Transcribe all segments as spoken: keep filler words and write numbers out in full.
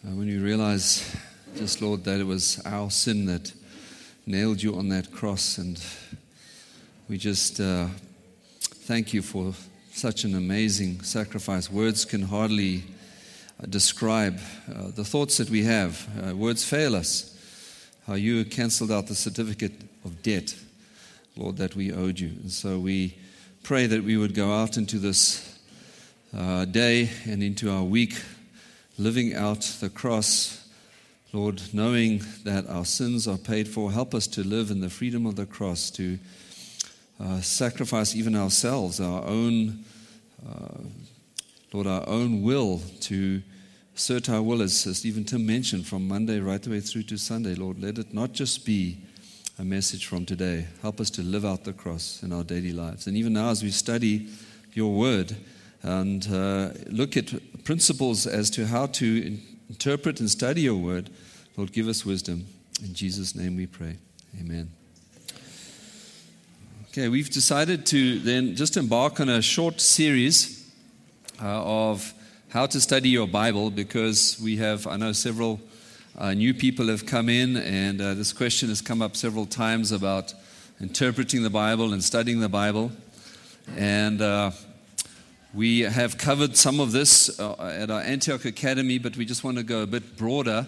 Uh, when you realize, just Lord, that it was our sin that nailed you on that cross, and we just uh, thank you for such an amazing sacrifice. Words can hardly uh, describe uh, the thoughts that we have. Uh, words fail us. How you canceled out the certificate of debt, Lord, that we owed you. And so we pray that we would go out into this uh, day and into our week, living out the cross, Lord, knowing that our sins are paid for. Help us to live in the freedom of the cross, to uh, sacrifice even ourselves, our own, uh, Lord, our own will, to assert our will, as, as even Tim mentioned, from Monday right the way through to Sunday. Lord, let it not just be a message from today. Help us to live out the cross in our daily lives. And even now as we study your word and uh, look at principles as to how to in- interpret and study your word, Lord, give us wisdom. In Jesus' name we pray. Amen. Okay, we've decided to then just embark on a short series uh, of how to study your Bible, because we have, I know several uh, new people have come in, and uh, this question has come up several times about interpreting the Bible and studying the Bible. And uh, we have covered some of this uh, at our Antioch Academy, but we just want to go a bit broader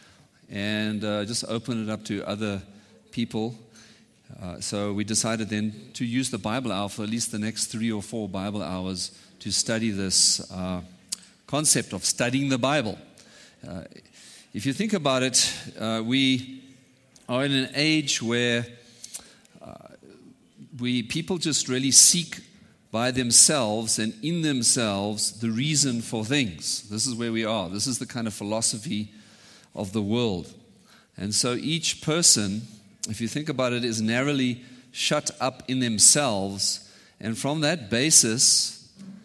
and uh, just open it up to other people. Uh, so we decided then to use the Bible hour for at least the next three or four Bible hours to study this uh, concept of studying the Bible. Uh, if you think about it, uh, we are in an age where uh, we people just really seek by themselves and in themselves the reason for things. This is where we are. This is the kind of philosophy of the world. And so each person, if you think about it, is narrowly shut up in themselves, and from that basis,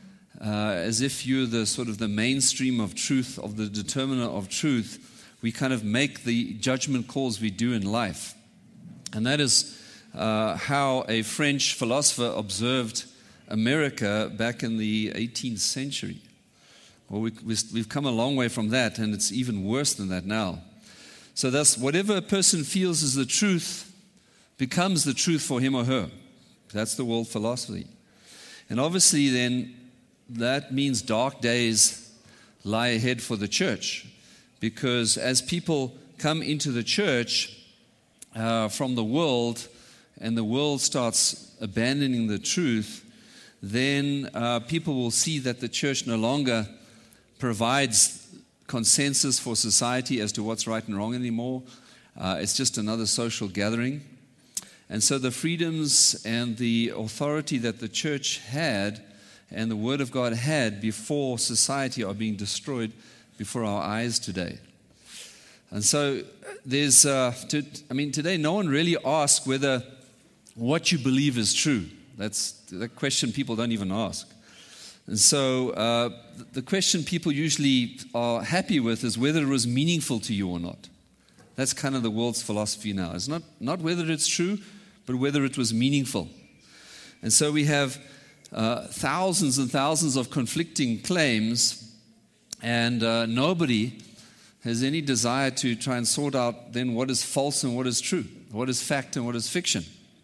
Uh, as if you're the sort of the mainstream of truth, of the determiner of truth, we kind of make the judgment calls we do in life. And that is uh, how a French philosopher observed America back in the eighteenth century. Well, we, we've come a long way from that, and it's even worse than that now. So thus, whatever a person feels is the truth becomes the truth for him or her. That's the world philosophy. And obviously then, that means dark days lie ahead for the church, because as people come into the church uh, from the world, and the world starts abandoning the truth, then uh, people will see that the church no longer provides consensus for society as to what's right and wrong anymore. Uh, it's just another social gathering. And so the freedoms and the authority that the church had and the Word of God had before society are being destroyed before our eyes today. And so there's, uh, to, I mean, today no one really asks whether what you believe is true. That's the question people don't even ask. And so uh, the question people usually are happy with is whether it was meaningful to you or not. That's kind of the world's philosophy now. It's not, not whether it's true, but whether it was meaningful. And so we have Uh, thousands and thousands of conflicting claims, and uh, nobody has any desire to try and sort out then what is false and what is true, what is fact and what is fiction.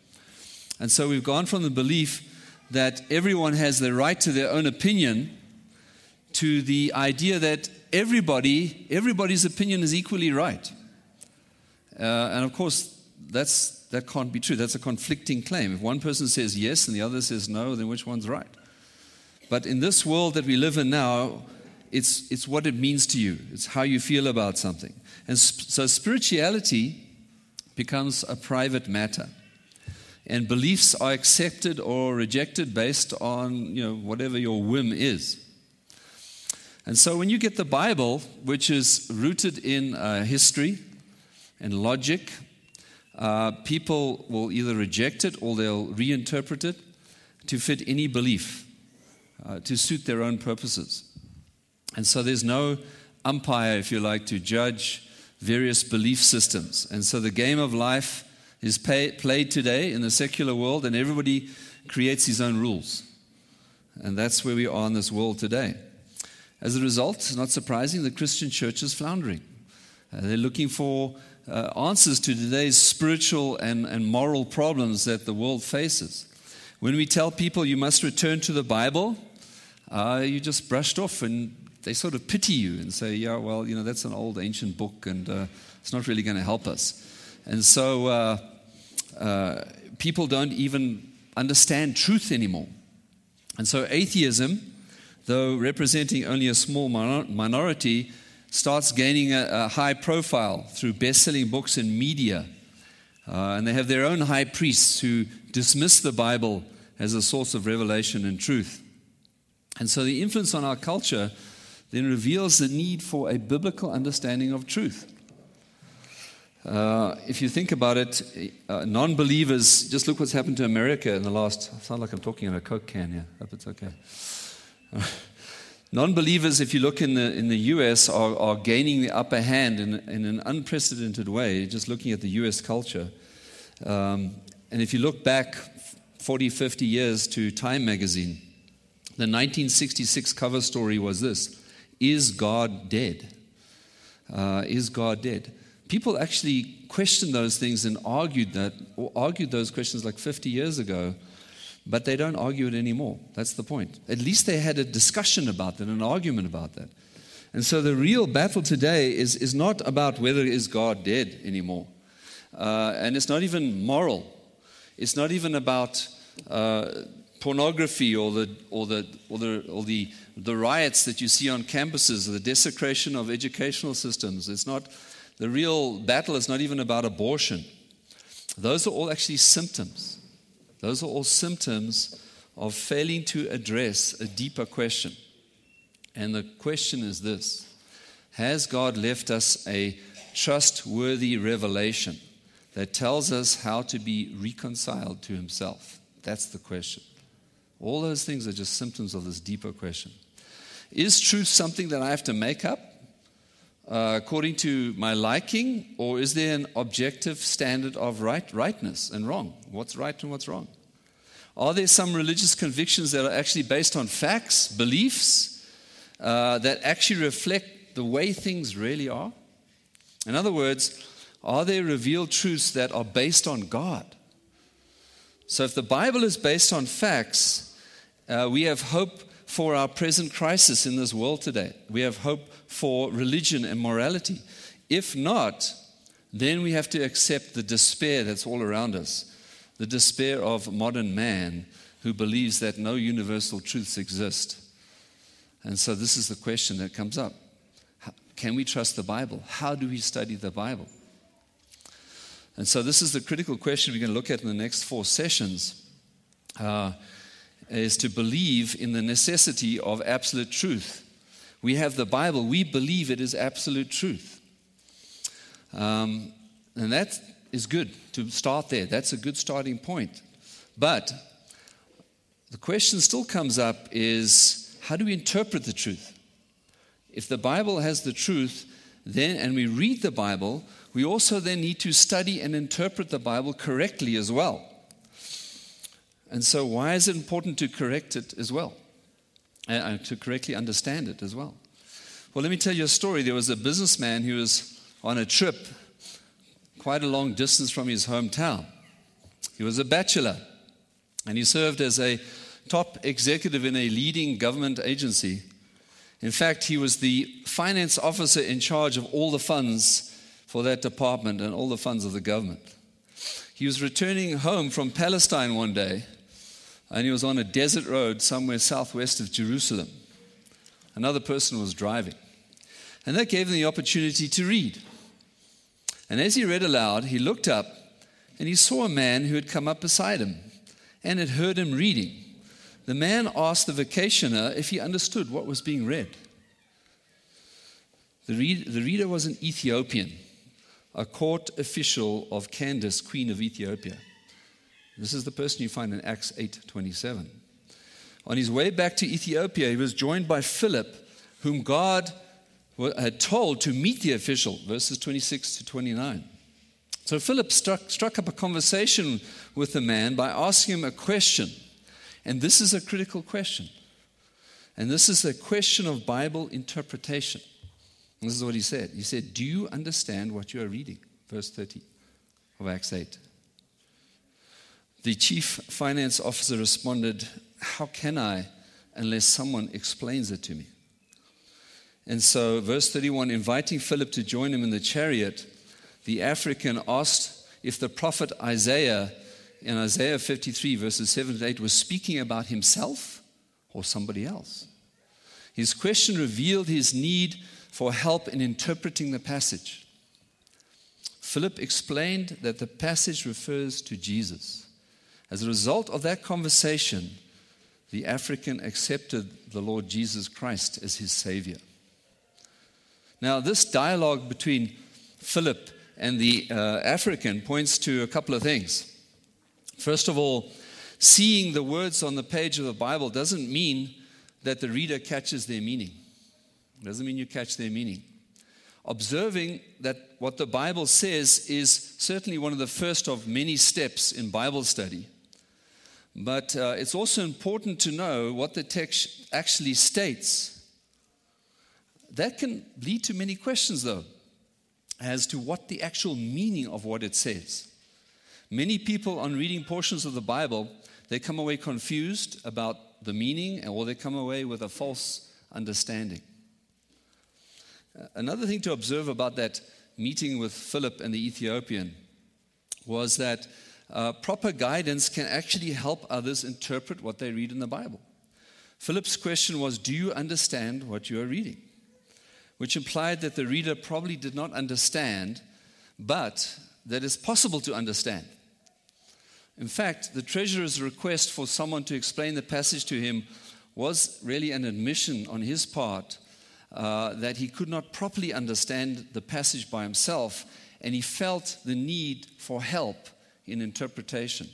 And so we've gone from the belief that everyone has the right to their own opinion to the idea that everybody, everybody's opinion is equally right. Uh, and of course, that's That can't be true. That's a conflicting claim. If one person says yes and the other says no, then which one's right? But in this world that we live in now, it's it's what it means to you. It's how you feel about something. And sp- so spirituality becomes a private matter. And beliefs are accepted or rejected based on, you know, whatever your whim is. And so when you get the Bible, which is rooted in uh, history and logic, Uh, people will either reject it or they'll reinterpret it to fit any belief, uh, to suit their own purposes. And so there's no umpire, if you like, to judge various belief systems. And so the game of life is pay, played today in the secular world, and everybody creates his own rules. And that's where we are in this world today. As a result, not surprising, the Christian church is floundering. Uh, they're looking for uh, answers to today's spiritual and, and moral problems that the world faces. When we tell people you must return to the Bible, uh, you just brushed off and they sort of pity you and say, yeah, well, you know, that's an old ancient book and uh, it's not really going to help us. And so uh, uh, people don't even understand truth anymore. And so atheism, though representing only a small minor- minority, starts gaining a, a high profile through best-selling books and media. Uh, and they have their own high priests who dismiss the Bible as a source of revelation and truth. And so the influence on our culture then reveals the need for a biblical understanding of truth. Uh, if you think about it, uh, non-believers, just look what's happened to America in the last, I sound like I'm talking in a Coke can here, I hope it's okay. Uh, non-believers, if you look in the in the U S, are, are gaining the upper hand in, in an unprecedented way, just looking at the U S culture. Um, and if you look back forty, fifty years to Time magazine, the nineteen sixty-six cover story was this: Is God dead? Uh, is God dead? People actually questioned those things and argued that, or argued those questions like fifty years ago, but they don't argue it anymore. That's the point. At least they had a discussion about that, an argument about that. And so the real battle today is, is not about whether is God dead anymore. Uh, and it's not even moral. It's not even about uh, pornography or the or the or the or the the riots that you see on campuses, or the desecration of educational systems. It's not the real battle is not even about abortion. Those are all actually symptoms. Those are all symptoms of failing to address a deeper question. And the question is this: has God left us a trustworthy revelation that tells us how to be reconciled to himself? That's the question. All those things are just symptoms of this deeper question. Is truth something that I have to make up uh, according to my liking, or is there an objective standard of right, rightness and wrong? What's right and what's wrong? Are there some religious convictions that are actually based on facts, beliefs, uh, that actually reflect the way things really are? In other words, are there revealed truths that are based on God? So if the Bible is based on facts, uh, we have hope for our present crisis in this world today. We have hope for religion and morality. If not, then we have to accept the despair that's all around us, the despair of modern man who believes that no universal truths exist. And so this is the question that comes up. Can we trust the Bible? How do we study the Bible? And so this is the critical question we're going to look at in the next four sessions, uh, is to believe in the necessity of absolute truth. We have the Bible. We believe it is absolute truth. Um, and that is good to start there. That's a good starting point. But the question still comes up is, how do we interpret the truth? If the Bible has the truth, then, and we read the Bible, we also then need to study and interpret the Bible correctly as well. And so why is it important to correct it as well? Uh, to correctly understand it as well? Well, let me tell you a story. There was a businessman who was on a trip quite a long distance from his hometown. He was a bachelor, and he served as a top executive in a leading government agency. In fact, he was the finance officer in charge of all the funds for that department and all the funds of the government. He was returning home from Palestine one day, and he was on a desert road somewhere southwest of Jerusalem. Another person was driving, and that gave him the opportunity to read. And as he read aloud, he looked up, and he saw a man who had come up beside him and had heard him reading. The man asked the vacationer if he understood what was being read. The, read, the reader was an Ethiopian, a court official of Candace, queen of Ethiopia. This is the person you find in Acts eight twenty-seven. On his way back to Ethiopia, he was joined by Philip, whom God had told to meet the official, verses twenty-six to twenty-nine. So Philip struck, struck up a conversation with the man by asking him a question. And this is a critical question. And this is a question of Bible interpretation. And this is what he said. He said, do you understand what you are reading? Verse thirty of Acts eight. The chief finance officer responded, how can I unless someone explains it to me? And so, verse thirty-one, inviting Philip to join him in the chariot, the African asked if the prophet Isaiah, in Isaiah fifty-three, verses seven to eight, was speaking about himself or somebody else. His question revealed his need for help in interpreting the passage. Philip explained that the passage refers to Jesus. As a result of that conversation, the African accepted the Lord Jesus Christ as his Savior. Now, this dialogue between Philip and the uh, African points to a couple of things. First of all, seeing the words on the page of the Bible doesn't mean that the reader catches their meaning. It doesn't mean you catch their meaning. Observing that what the Bible says is certainly one of the first of many steps in Bible study. But uh, it's also important to know what the text actually states. That can lead to many questions, though, as to what the actual meaning of what it says. Many people, on reading portions of the Bible, they come away confused about the meaning, or they come away with a false understanding. Another thing to observe about that meeting with Philip and the Ethiopian was that uh, proper guidance can actually help others interpret what they read in the Bible. Philip's question was, do you understand what you are reading? Which implied that the reader probably did not understand, but that it's possible to understand. In fact, the treasurer's request for someone to explain the passage to him was really an admission on his part uh, that he could not properly understand the passage by himself, and he felt the need for help in interpretation.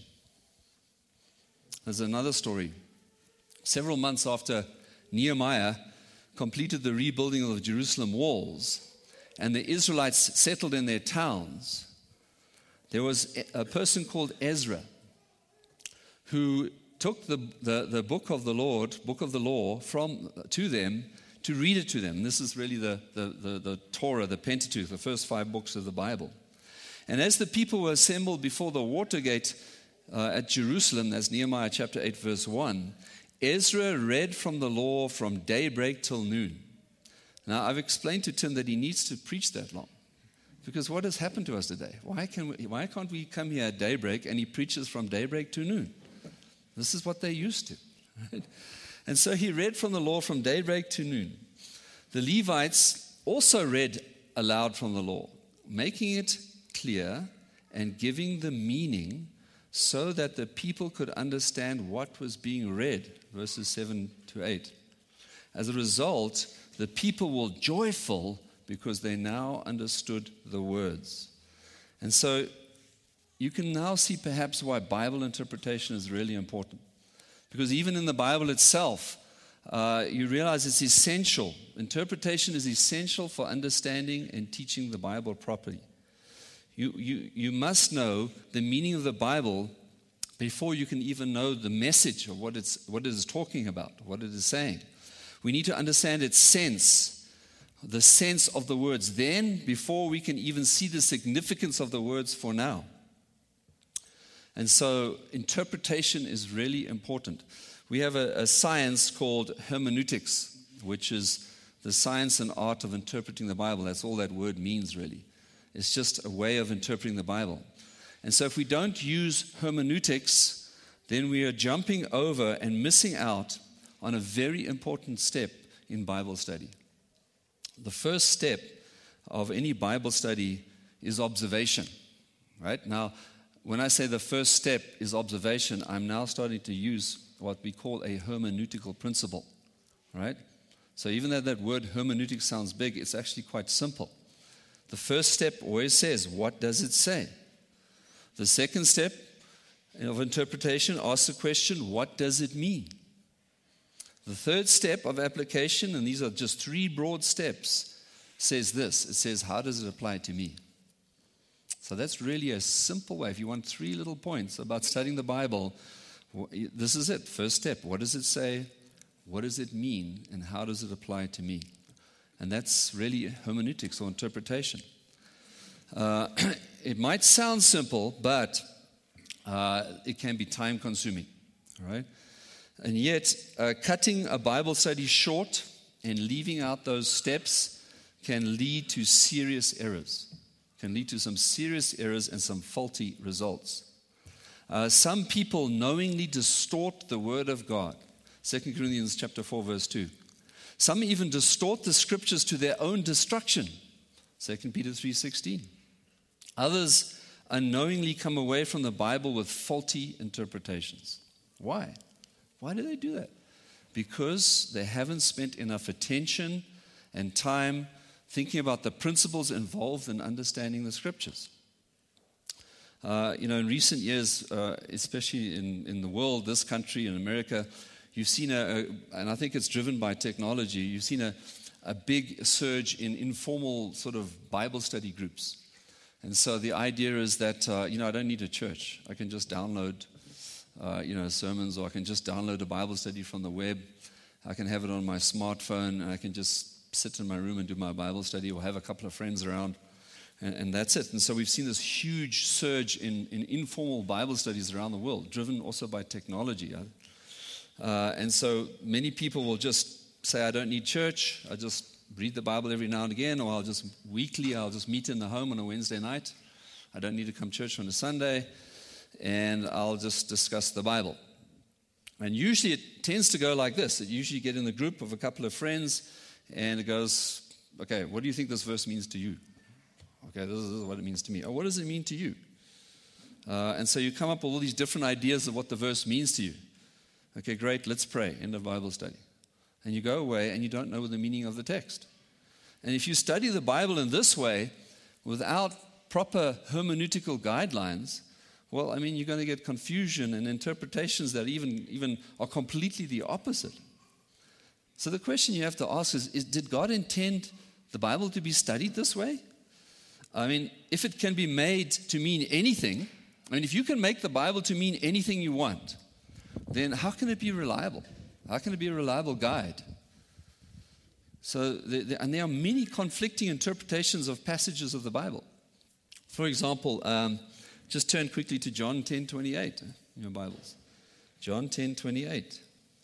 There's another story. Several months after Nehemiah completed the rebuilding of the Jerusalem walls, and the Israelites settled in their towns, there was a person called Ezra who took the, the, the book of the Lord, book of the law, from to them to read it to them. This is really the, the, the, the Torah, the Pentateuch, the first five books of the Bible. And as the people were assembled before the water gate uh, at Jerusalem, that's Nehemiah chapter eight, verse one, Ezra read from the law from daybreak till noon. Now, I've explained to Tim that he needs to preach that long. Because what has happened to us today? Why, can we, why can't we come here at daybreak and he preaches from daybreak to noon? This is what they're used to. Right? And so he read from the law from daybreak to noon. The Levites also read aloud from the law, making it clear and giving the meaning so that the people could understand what was being read, verses seven to eight. As a result, the people were joyful because they now understood the words. And so you can now see perhaps why Bible interpretation is really important. Because even in the Bible itself, uh, you realize it's essential. Interpretation is essential for understanding and teaching the Bible properly. You, you, you must know the meaning of the Bible before you can even know the message of what, it's, what it is talking about, what it is saying. We need to understand its sense, the sense of the words then, before we can even see the significance of the words for now. And so interpretation is really important. We have a, a science called hermeneutics, which is the science and art of interpreting the Bible. That's all that word means, really. It's just a way of interpreting the Bible. And so if we don't use hermeneutics, then we are jumping over and missing out on a very important step in Bible study. The first step of any Bible study is observation, right? Now, when I say the first step is observation, I'm now starting to use what we call a hermeneutical principle, right? So even though that word hermeneutic sounds big, it's actually quite simple. The first step always says, what does it say? The second step of interpretation asks the question, what does it mean? The third step of application, and these are just three broad steps, says this. It says, how does it apply to me? So that's really a simple way. If you want three little points about studying the Bible, this is it. First step, what does it say? What does it mean, and how does it apply to me? And that's really hermeneutics or interpretation. Uh, it might sound simple, but uh, it can be time-consuming, all right? And yet, uh, cutting a Bible study short and leaving out those steps can lead to serious errors, can lead to some serious errors and some faulty results. Uh, some people knowingly distort the Word of God. Second Corinthians chapter four, verse two. Some even distort the Scriptures to their own destruction. Second Peter three sixteen. Others unknowingly come away from the Bible with faulty interpretations. Why? Why do they do that? Because they haven't spent enough attention and time thinking about the principles involved in understanding the Scriptures. Uh, you know, in recent years, uh, especially in, in the world, this country, in America, you've seen a, a, and I think it's driven by technology, you've seen a, a big surge in informal sort of Bible study groups. And so the idea is that, uh, you know, I don't need a church. I can just download, uh, you know, sermons, or I can just download a Bible study from the web. I can have it on my smartphone, and I can just sit in my room and do my Bible study, or have a couple of friends around, and, and that's it. And so we've seen this huge surge in, in informal Bible studies around the world, driven also by technology. Uh, and so many people will just say, I don't need church. I just read the Bible every now and again, or I'll just weekly, I'll just meet in the home on a Wednesday night. I don't need to come to church on a Sunday, and I'll just discuss the Bible. And usually it tends to go like this. It usually get in the group of a couple of friends, and it goes, okay, what do you think this verse means to you? Okay, this is what it means to me. Oh, what does it mean to you? Uh, and so you come up with all these different ideas of what the verse means to you. Okay, great, let's pray. End of Bible study. And you go away and you don't know the meaning of the text. And if you study the Bible in this way, without proper hermeneutical guidelines, well, I mean, you're going to get confusion and interpretations that even, even are completely the opposite. So the question you have to ask is, is, did God intend the Bible to be studied this way? I mean, if it can be made to mean anything, I mean, if you can make the Bible to mean anything you want, then how can it be reliable? How can it be a reliable guide? So, the, the, and there are many conflicting interpretations of passages of the Bible. For example, um, just turn quickly to John ten twenty-eight in your Bibles. John ten twenty-eight.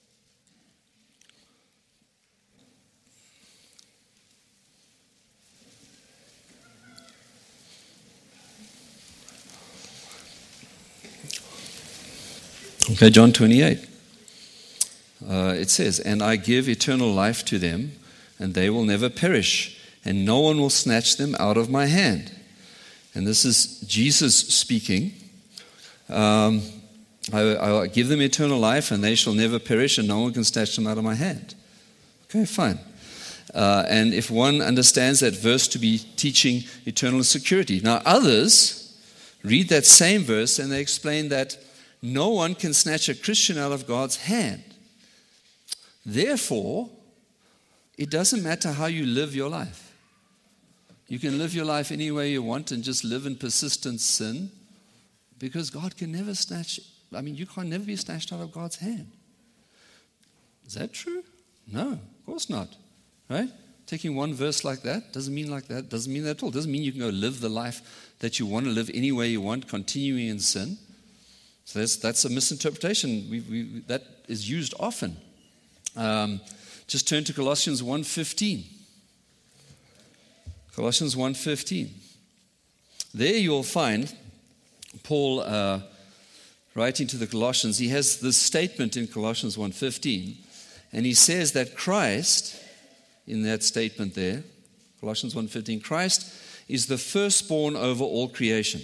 Okay, John twenty-eight. Uh, it says, and I give eternal life to them, and they will never perish, and no one will snatch them out of my hand. And this is Jesus speaking. Um, I, I give them eternal life, and they shall never perish, and no one can snatch them out of my hand. Okay, fine. Uh, and if one understands that verse to be teaching eternal security. Now others read that same verse, and they explain that no one can snatch a Christian out of God's hand. Therefore, it doesn't matter how you live your life. You can live your life any way you want and just live in persistent sin, because God can never snatch, I mean, you can never be snatched out of God's hand. Is that true? No, of course not. Right? Taking one verse like that doesn't mean like that, doesn't mean that at all. Doesn't mean you can go live the life that you want to live any way you want, continuing in sin. So that's, that's a misinterpretation. We, we, that is used often. Um, just turn to Colossians one fifteen. Colossians one fifteen. There you'll find Paul uh, writing to the Colossians. He has this statement in Colossians one fifteen, and he says that Christ, in that statement there, Colossians one fifteen, Christ is the firstborn over all creation.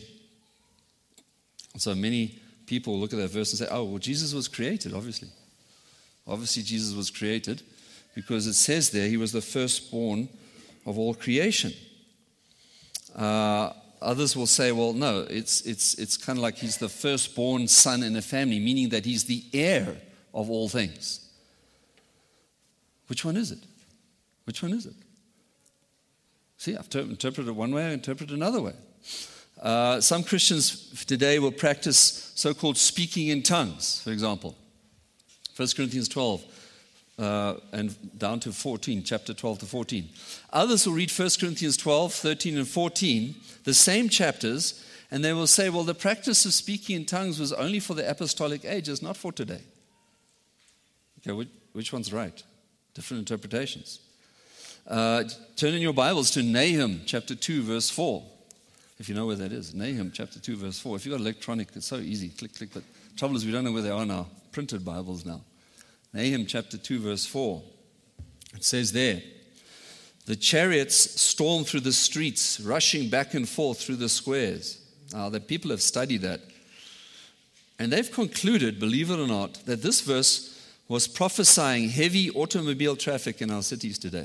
So many people look at that verse and say, oh, well, Jesus was created, obviously. Obviously, Jesus was created because it says there he was the firstborn of all creation. Uh, others will say, well, no, it's, it's, it's kind of like he's the firstborn son in a family, meaning that he's the heir of all things. Which one is it? Which one is it? See, I've interpreted it one way, I interpret it another way. Uh, some Christians today will practice so-called speaking in tongues, for example. First Corinthians twelve, uh, and down to fourteen, chapter twelve to fourteen. Others will read First Corinthians twelve, thirteen, and fourteen, the same chapters, and they will say, well, the practice of speaking in tongues was only for the apostolic age, it's not for today. Okay, which, which one's right? Different interpretations. Uh, turn in your Bibles to Nahum chapter two, verse four. If you know where that is. Nahum chapter two, verse four. If you've got electronic, it's so easy. Click, click. But the trouble is we don't know where they are now. Printed Bibles now. Nahum chapter two, verse four. It says there, the chariots storm through the streets, rushing back and forth through the squares. Now, the people have studied that. And they've concluded, believe it or not, that this verse was prophesying heavy automobile traffic in our cities today.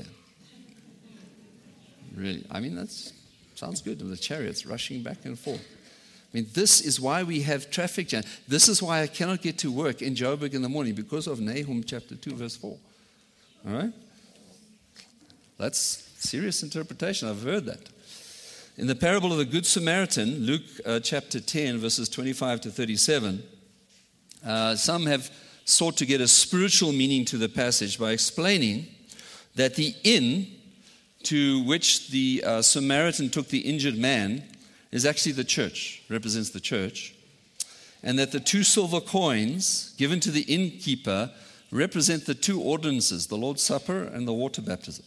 Really, I mean, that sounds good. The chariots rushing back and forth. I mean, this is why we have traffic jam. This is why I cannot get to work in Joburg in the morning, because of Nahum chapter two, verse four. All right? That's serious interpretation. I've heard that. In the parable of the Good Samaritan, Luke uh, chapter ten, verses twenty-five to thirty-seven, uh, some have sought to get a spiritual meaning to the passage by explaining that the inn to which the uh, Samaritan took the injured man is actually the church, represents the church, and that the two silver coins given to the innkeeper represent the two ordinances, the Lord's Supper and the water baptism.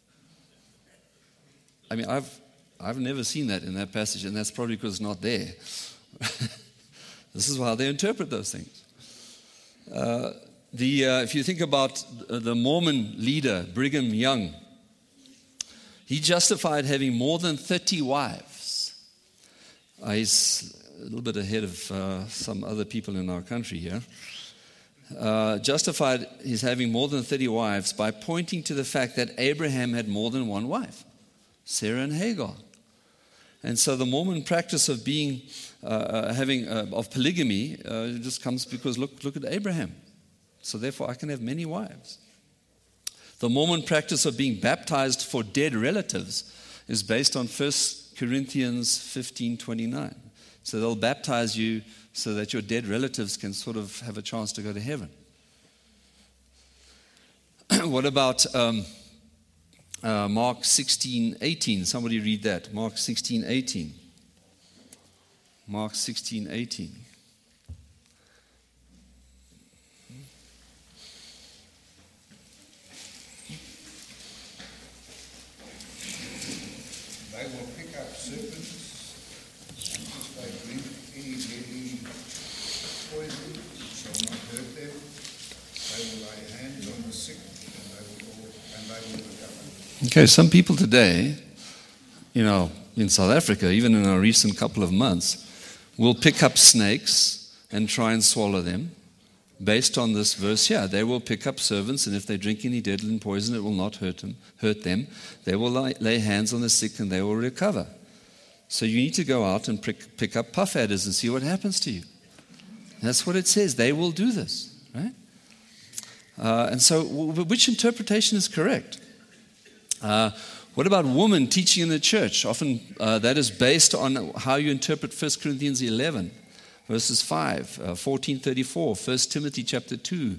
I mean, I've I've never seen that in that passage, and that's probably because it's not there. This is how they interpret those things. Uh, the uh, if you think about the Mormon leader, Brigham Young, he justified having more than thirty wives. Uh, he's a little bit ahead of uh, some other people in our country here. Uh, justified his having more than thirty wives by pointing to the fact that Abraham had more than one wife, Sarah and Hagar. And so the Mormon practice of being, uh, having, uh, of polygamy uh, just comes because look, look at Abraham. So therefore I can have many wives. The Mormon practice of being baptized for dead relatives is based on First Corinthians fifteen twenty-nine. So they'll baptize you so that your dead relatives can sort of have a chance to go to heaven. What about um, uh, Mark sixteen eighteen? Somebody read that. Mark sixteen eighteen. Mark sixteen eighteen. They will pick up serpents, and if they drink any deadly poison, it shall not hurt them. They will lay hands on the sick, and they will all, and they will recover. Okay, some people today, you know, in South Africa, even in a recent couple of months, will pick up snakes and try and swallow them. Based on this verse here, they will pick up servants, and if they drink any deadly poison, it will not hurt them. Hurt them. They will lay, lay hands on the sick, and they will recover. So you need to go out and pick, pick up puff adders and see what happens to you. That's what it says. They will do this, right? Uh, and so, w- which interpretation is correct? Uh, what about women teaching in the church? Often uh, that is based on how you interpret First Corinthians eleven. Verses five, uh, fourteen thirty-four, First Timothy chapter two.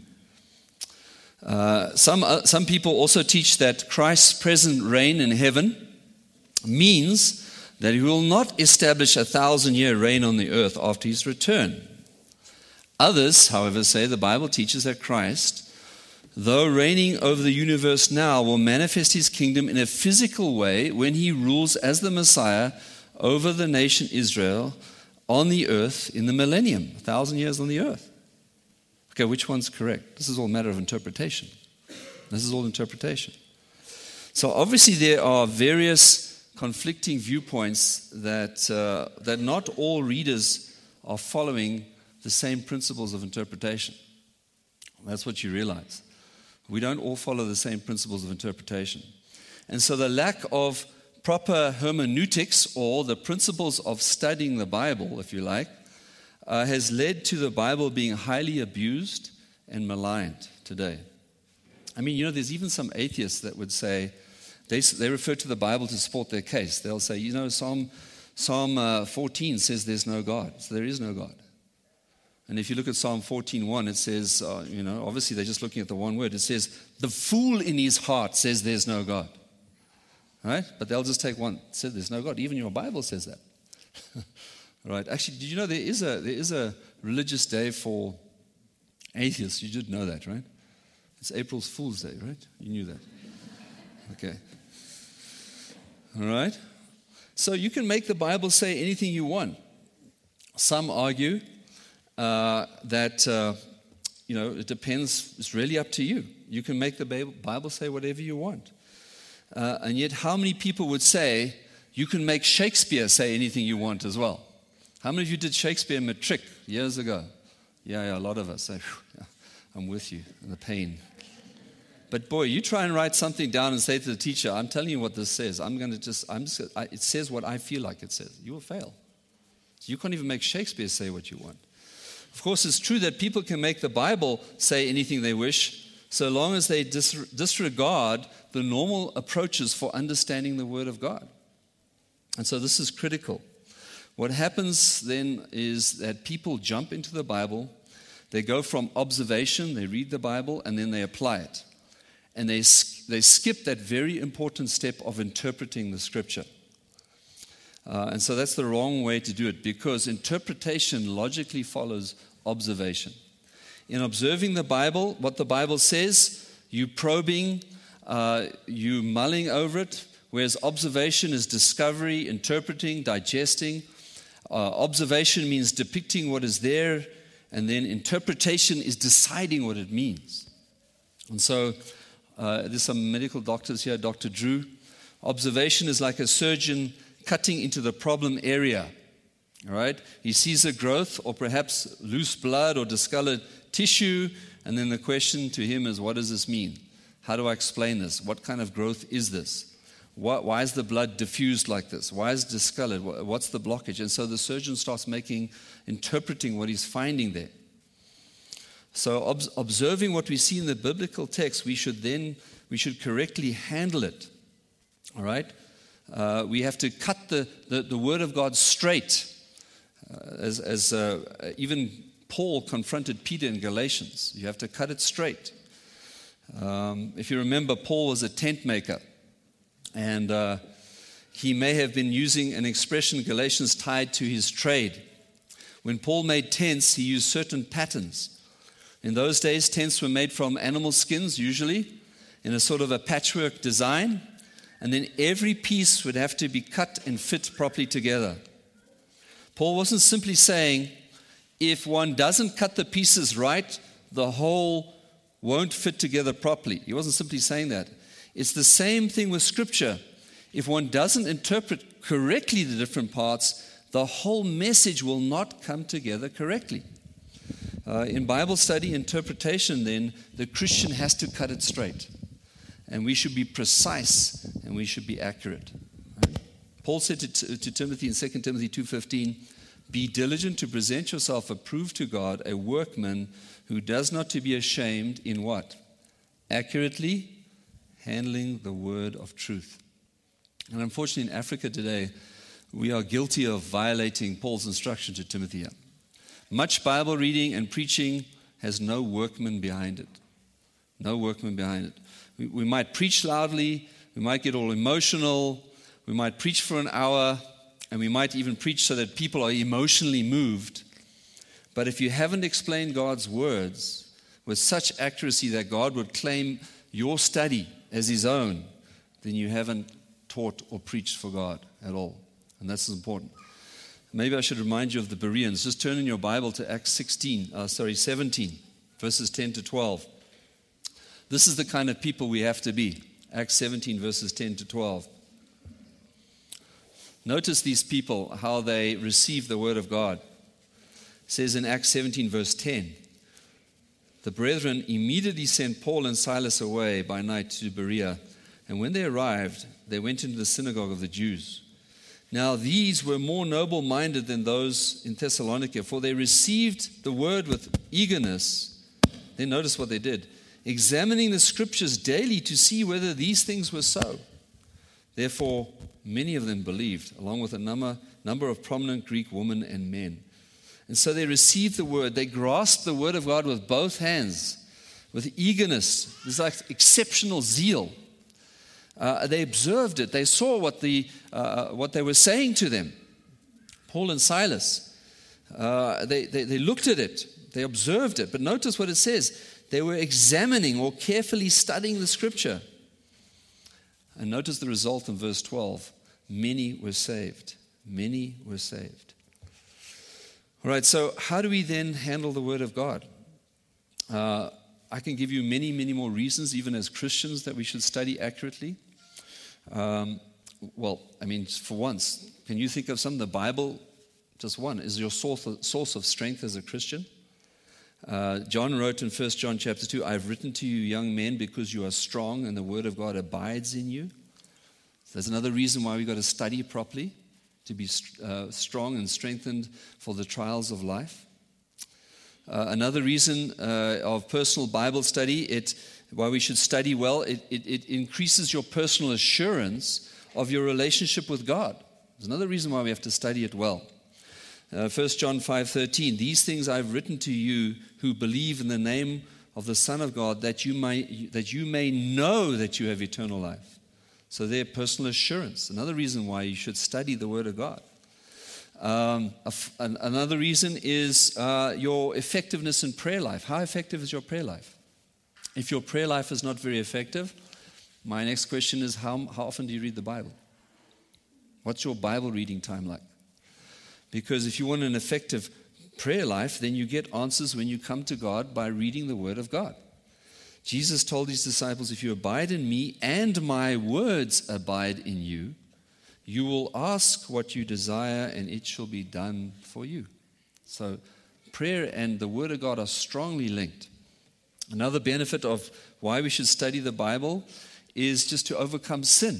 Uh, some, uh, some people also teach that Christ's present reign in heaven means that he will not establish a thousand-year reign on the earth after his return. Others, however, say the Bible teaches that Christ, though reigning over the universe now, will manifest his kingdom in a physical way when he rules as the Messiah over the nation Israel on the earth in the millennium, a thousand years on the earth. Okay, which one's correct? This is all a matter of interpretation. This is all interpretation. So obviously there are various conflicting viewpoints that uh, that not all readers are following the same principles of interpretation. That's what you realize. We don't all follow the same principles of interpretation. And so the lack of proper hermeneutics, or the principles of studying the Bible, if you like, uh, has led to the Bible being highly abused and maligned today. I mean, you know, there's even some atheists that would say, they, they refer to the Bible to support their case. They'll say, you know, Psalm, Psalm uh, fourteen says there's no God, so there is no God. And if you look at Psalm fourteen one, it says, uh, you know, obviously they're just looking at the one word. It says, the fool in his heart says there's no God. Right? But they'll just take one. It says there's no God. Even your Bible says that. Right? Actually, did you know there is a there is a religious day for atheists? You did know that, right? It's April Fool's Day, right? You knew that. Okay. All right? So you can make the Bible say anything you want. Some argue uh, that, uh, you know, it depends, it's really up to you. You can make the Bible say whatever you want. Uh, and yet, how many people would say, you can make Shakespeare say anything you want as well? How many of you did Shakespeare matric years ago? Yeah, yeah, a lot of us. Say, yeah, I'm with you in the pain. But boy, you try and write something down and say to the teacher, I'm telling you what this says. I'm going to just, I'm just, I, it says what I feel like it says. You will fail. So you can't even make Shakespeare say what you want. Of course, it's true that people can make the Bible say anything they wish, so long as they dis- disregard the normal approaches for understanding the Word of God. And so this is critical. What happens then is that people jump into the Bible, they go from observation, they read the Bible, and then they apply it. And they, they skip that very important step of interpreting the Scripture. Uh, and so that's the wrong way to do it, because interpretation logically follows observation. In observing the Bible, what the Bible says, you probing, uh, you mulling over it, whereas observation is discovery, interpreting, digesting. Uh, observation means depicting what is there, and then interpretation is deciding what it means. And so uh, there's some medical doctors here, Doctor Drew. Observation is like a surgeon cutting into the problem area. All right? He sees a growth or perhaps loose blood or discolored tissue, and then the question to him is, what does this mean? How do I explain this? What kind of growth is this? Why, why is the blood diffused like this? Why is it discolored? What's the blockage? And so the surgeon starts making, interpreting what he's finding there. So ob- observing what we see in the biblical text, we should then, we should correctly handle it. All right? Uh, we have to cut the, the, the Word of God straight. Uh, as as uh, even Paul confronted Peter in Galatians. You have to cut it straight. Um, if you remember, Paul was a tent maker. And uh, he may have been using an expression in Galatians tied to his trade. When Paul made tents, he used certain patterns. In those days, tents were made from animal skins, usually, in a sort of a patchwork design. And then every piece would have to be cut and fit properly together. Paul wasn't simply saying, if one doesn't cut the pieces right, the whole won't fit together properly. He wasn't simply saying that. It's the same thing with Scripture. If one doesn't interpret correctly the different parts, the whole message will not come together correctly. Uh, in Bible study interpretation, then, the Christian has to cut it straight. And we should be precise and we should be accurate. Right? Paul said to, to Timothy in Second Timothy two fifteen, be diligent to present yourself approved to God, a workman who does not to be ashamed in what? Accurately handling the word of truth. And unfortunately in Africa today, we are guilty of violating Paul's instruction to Timothy. Much Bible reading and preaching has no workman behind it. No workman behind it. We, we might preach loudly, we might get all emotional, we might preach for an hour, and we might even preach so that people are emotionally moved. But if you haven't explained God's words with such accuracy that God would claim your study as his own, then you haven't taught or preached for God at all. And that's important. Maybe I should remind you of the Bereans. Just turn in your Bible to Acts sixteen, uh, sorry, seventeen, verses ten to twelve. This is the kind of people we have to be. Acts seventeen, verses ten to twelve. Notice these people, how they receive the word of God. It says in Acts seventeen, verse ten, the brethren immediately sent Paul and Silas away by night to Berea, and when they arrived, they went into the synagogue of the Jews. Now these were more noble-minded than those in Thessalonica, for they received the word with eagerness. Then notice what they did, examining the scriptures daily to see whether these things were so. Therefore, many of them believed, along with a number, number of prominent Greek women and men. And so they received the word. They grasped the word of God with both hands, with eagerness. There's like exceptional zeal. Uh, they observed it. They saw what the uh, what they were saying to them. Paul and Silas. Uh, they, they they looked at it. They observed it. But notice what it says. They were examining or carefully studying the scripture. And notice the result in verse twelve. Many were saved. Many were saved. All right, so how do we then handle the word of God? Uh, I can give you many, many more reasons, even as Christians, that we should study accurately. Um, well, I mean, for once, can you think of some? The Bible, just one, is your source of, source of strength as a Christian. Uh, John wrote in First John chapter two, I've written to you, young men, because you are strong and the word of God abides in you. So there's another reason why we've got to study properly, to be uh, strong and strengthened for the trials of life. Uh, another reason uh, of personal Bible study, it why we should study well, it, it, it increases your personal assurance of your relationship with God. There's another reason why we have to study it well. Uh, First John five thirteen, these things I've written to you who believe in the name of the Son of God, that you may, that you may know that you have eternal life. So their personal assurance. Another reason why you should study the Word of God. Um, an, another reason is uh, your effectiveness in prayer life. How effective is your prayer life? If your prayer life is not very effective, my next question is how, how often do you read the Bible? What's your Bible reading time like? Because if you want an effective prayer life, then you get answers when you come to God by reading the Word of God. Jesus told his disciples, if you abide in me and my words abide in you, you will ask what you desire and it shall be done for you. So prayer and the Word of God are strongly linked. Another benefit of why we should study the Bible is just to overcome sin.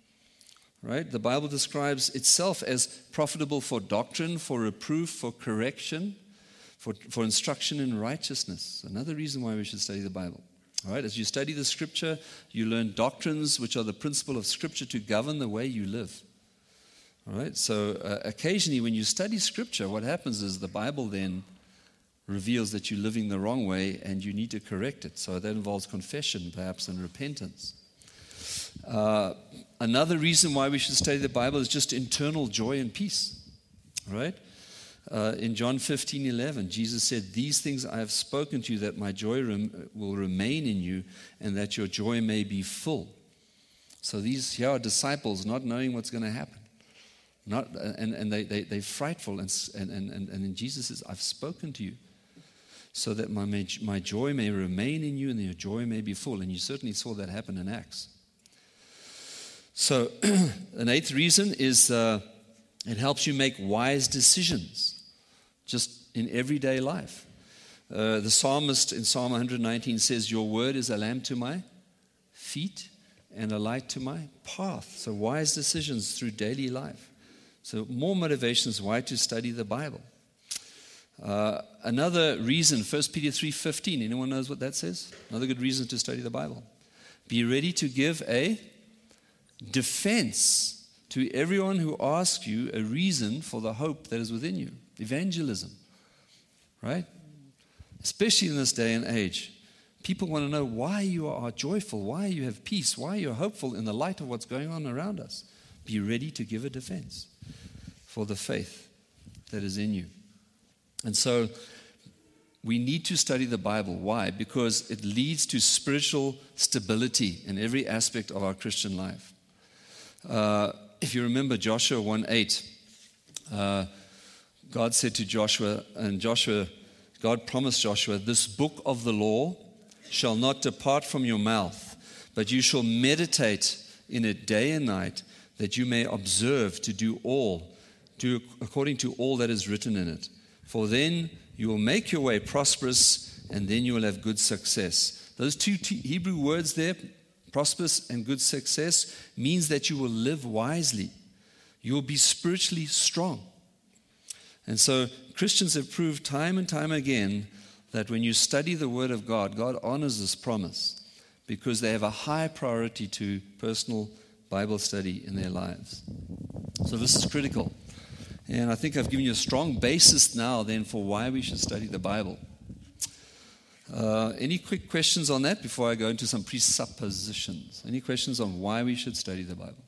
Right? The Bible describes itself as profitable for doctrine, for reproof, for correction, for, for instruction in righteousness. Another reason why we should study the Bible. All right, as you study the Scripture, you learn doctrines which are the principle of Scripture to govern the way you live. All right, so uh, occasionally when you study Scripture, what happens is the Bible then reveals that you're living the wrong way and you need to correct it. So that involves confession, perhaps, and repentance. Uh, another reason why we should study the Bible is just internal joy and peace. All right? Uh, in John fifteen eleven, Jesus said, these things I have spoken to you that my joy rem- will remain in you and that your joy may be full. So these here are disciples not knowing what's going to happen. Not, and and they, they, they're frightful. And, and, and, and Jesus says, I've spoken to you so that my, my joy may remain in you and your joy may be full. And you certainly saw that happen in Acts. So an eighth reason is uh, it helps you make wise decisions. Just in everyday life. Uh, the psalmist in Psalm one nineteen says, your word is a lamp to my feet and a light to my path. So wise decisions through daily life. So more motivations why to study the Bible. Uh, another reason, First Peter three fifteen. Anyone knows what that says? Another good reason to study the Bible. Be ready to give a defense to everyone who asks you a reason for the hope that is within you. Evangelism, right? Especially in this day and age. People want to know why you are joyful, why you have peace, why you're hopeful in the light of what's going on around us. Be ready to give a defense for the faith that is in you. And so we need to study the Bible. Why? Because it leads to spiritual stability in every aspect of our Christian life. Uh, if you remember Joshua one eight, uh, God said to Joshua, and Joshua, God promised Joshua, this book of the law shall not depart from your mouth, but you shall meditate in it day and night, that you may observe to do all, do according to all that is written in it. For then you will make your way prosperous, and then you will have good success. Those two t- Hebrew words there, prosperous and good success, means that you will live wisely. You will be spiritually strong. And so Christians have proved time and time again that when you study the Word of God, God honors this promise because they have a high priority to personal Bible study in their lives. So this is critical. And I think I've given you a strong basis now then for why we should study the Bible. Uh, any quick questions on that before I go into some presuppositions? Any questions on why we should study the Bible?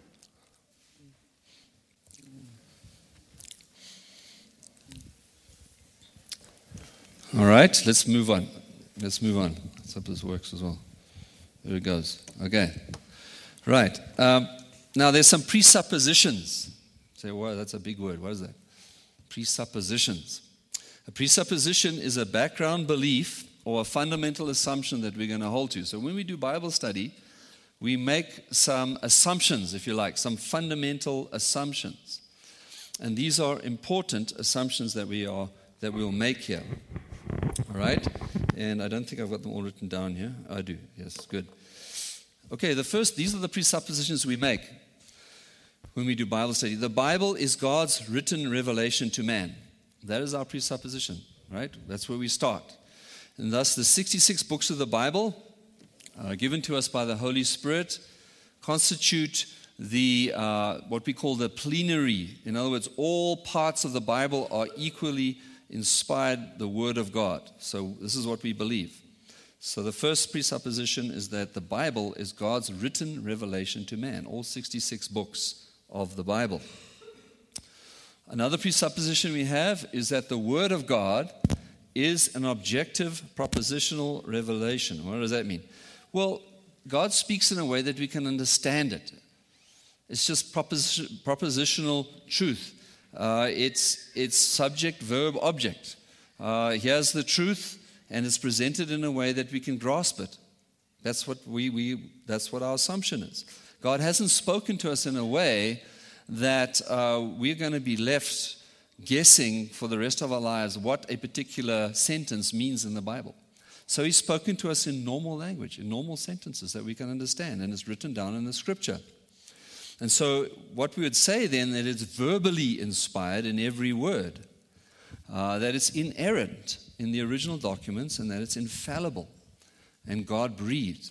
All right, let's move on. Let's move on. Let's hope this works as well. There it goes. Okay. Right. Um, now, there's some presuppositions. Say, wow, that's a big word. What is that? Presuppositions. A presupposition is a background belief or a fundamental assumption that we're going to hold to. So when we do Bible study, we make some assumptions, if you like, some fundamental assumptions. And these are important assumptions that we are that we'll make here. All right? And I don't think I've got them all written down here. I do. Yes, good. Okay, the first, these are the presuppositions we make when we do Bible study. The Bible is God's written revelation to man. That is our presupposition, right? That's where we start. And thus, the sixty-six books of the Bible, uh, given to us by the Holy Spirit, constitute the uh, what we call the plenary. In other words, all parts of the Bible are equally inspired the Word of God. So this is what we believe. So the first presupposition is that the Bible is God's written revelation to man, all sixty-six books of the Bible. Another presupposition we have is that the Word of God is an objective propositional revelation. What does that mean? Well, God speaks in a way that we can understand it. It's just proposi- propositional truth. Uh, it's, it's subject, verb, object. Uh, here's the truth, and it's presented in a way that we can grasp it. That's what we, we that's what our assumption is. God hasn't spoken to us in a way that uh, we're going to be left guessing for the rest of our lives what a particular sentence means in the Bible. So he's spoken to us in normal language, in normal sentences that we can understand, and it's written down in the Scripture. And so what we would say then, that it's verbally inspired in every word, uh, that it's inerrant in the original documents, and that it's infallible and God-breathed.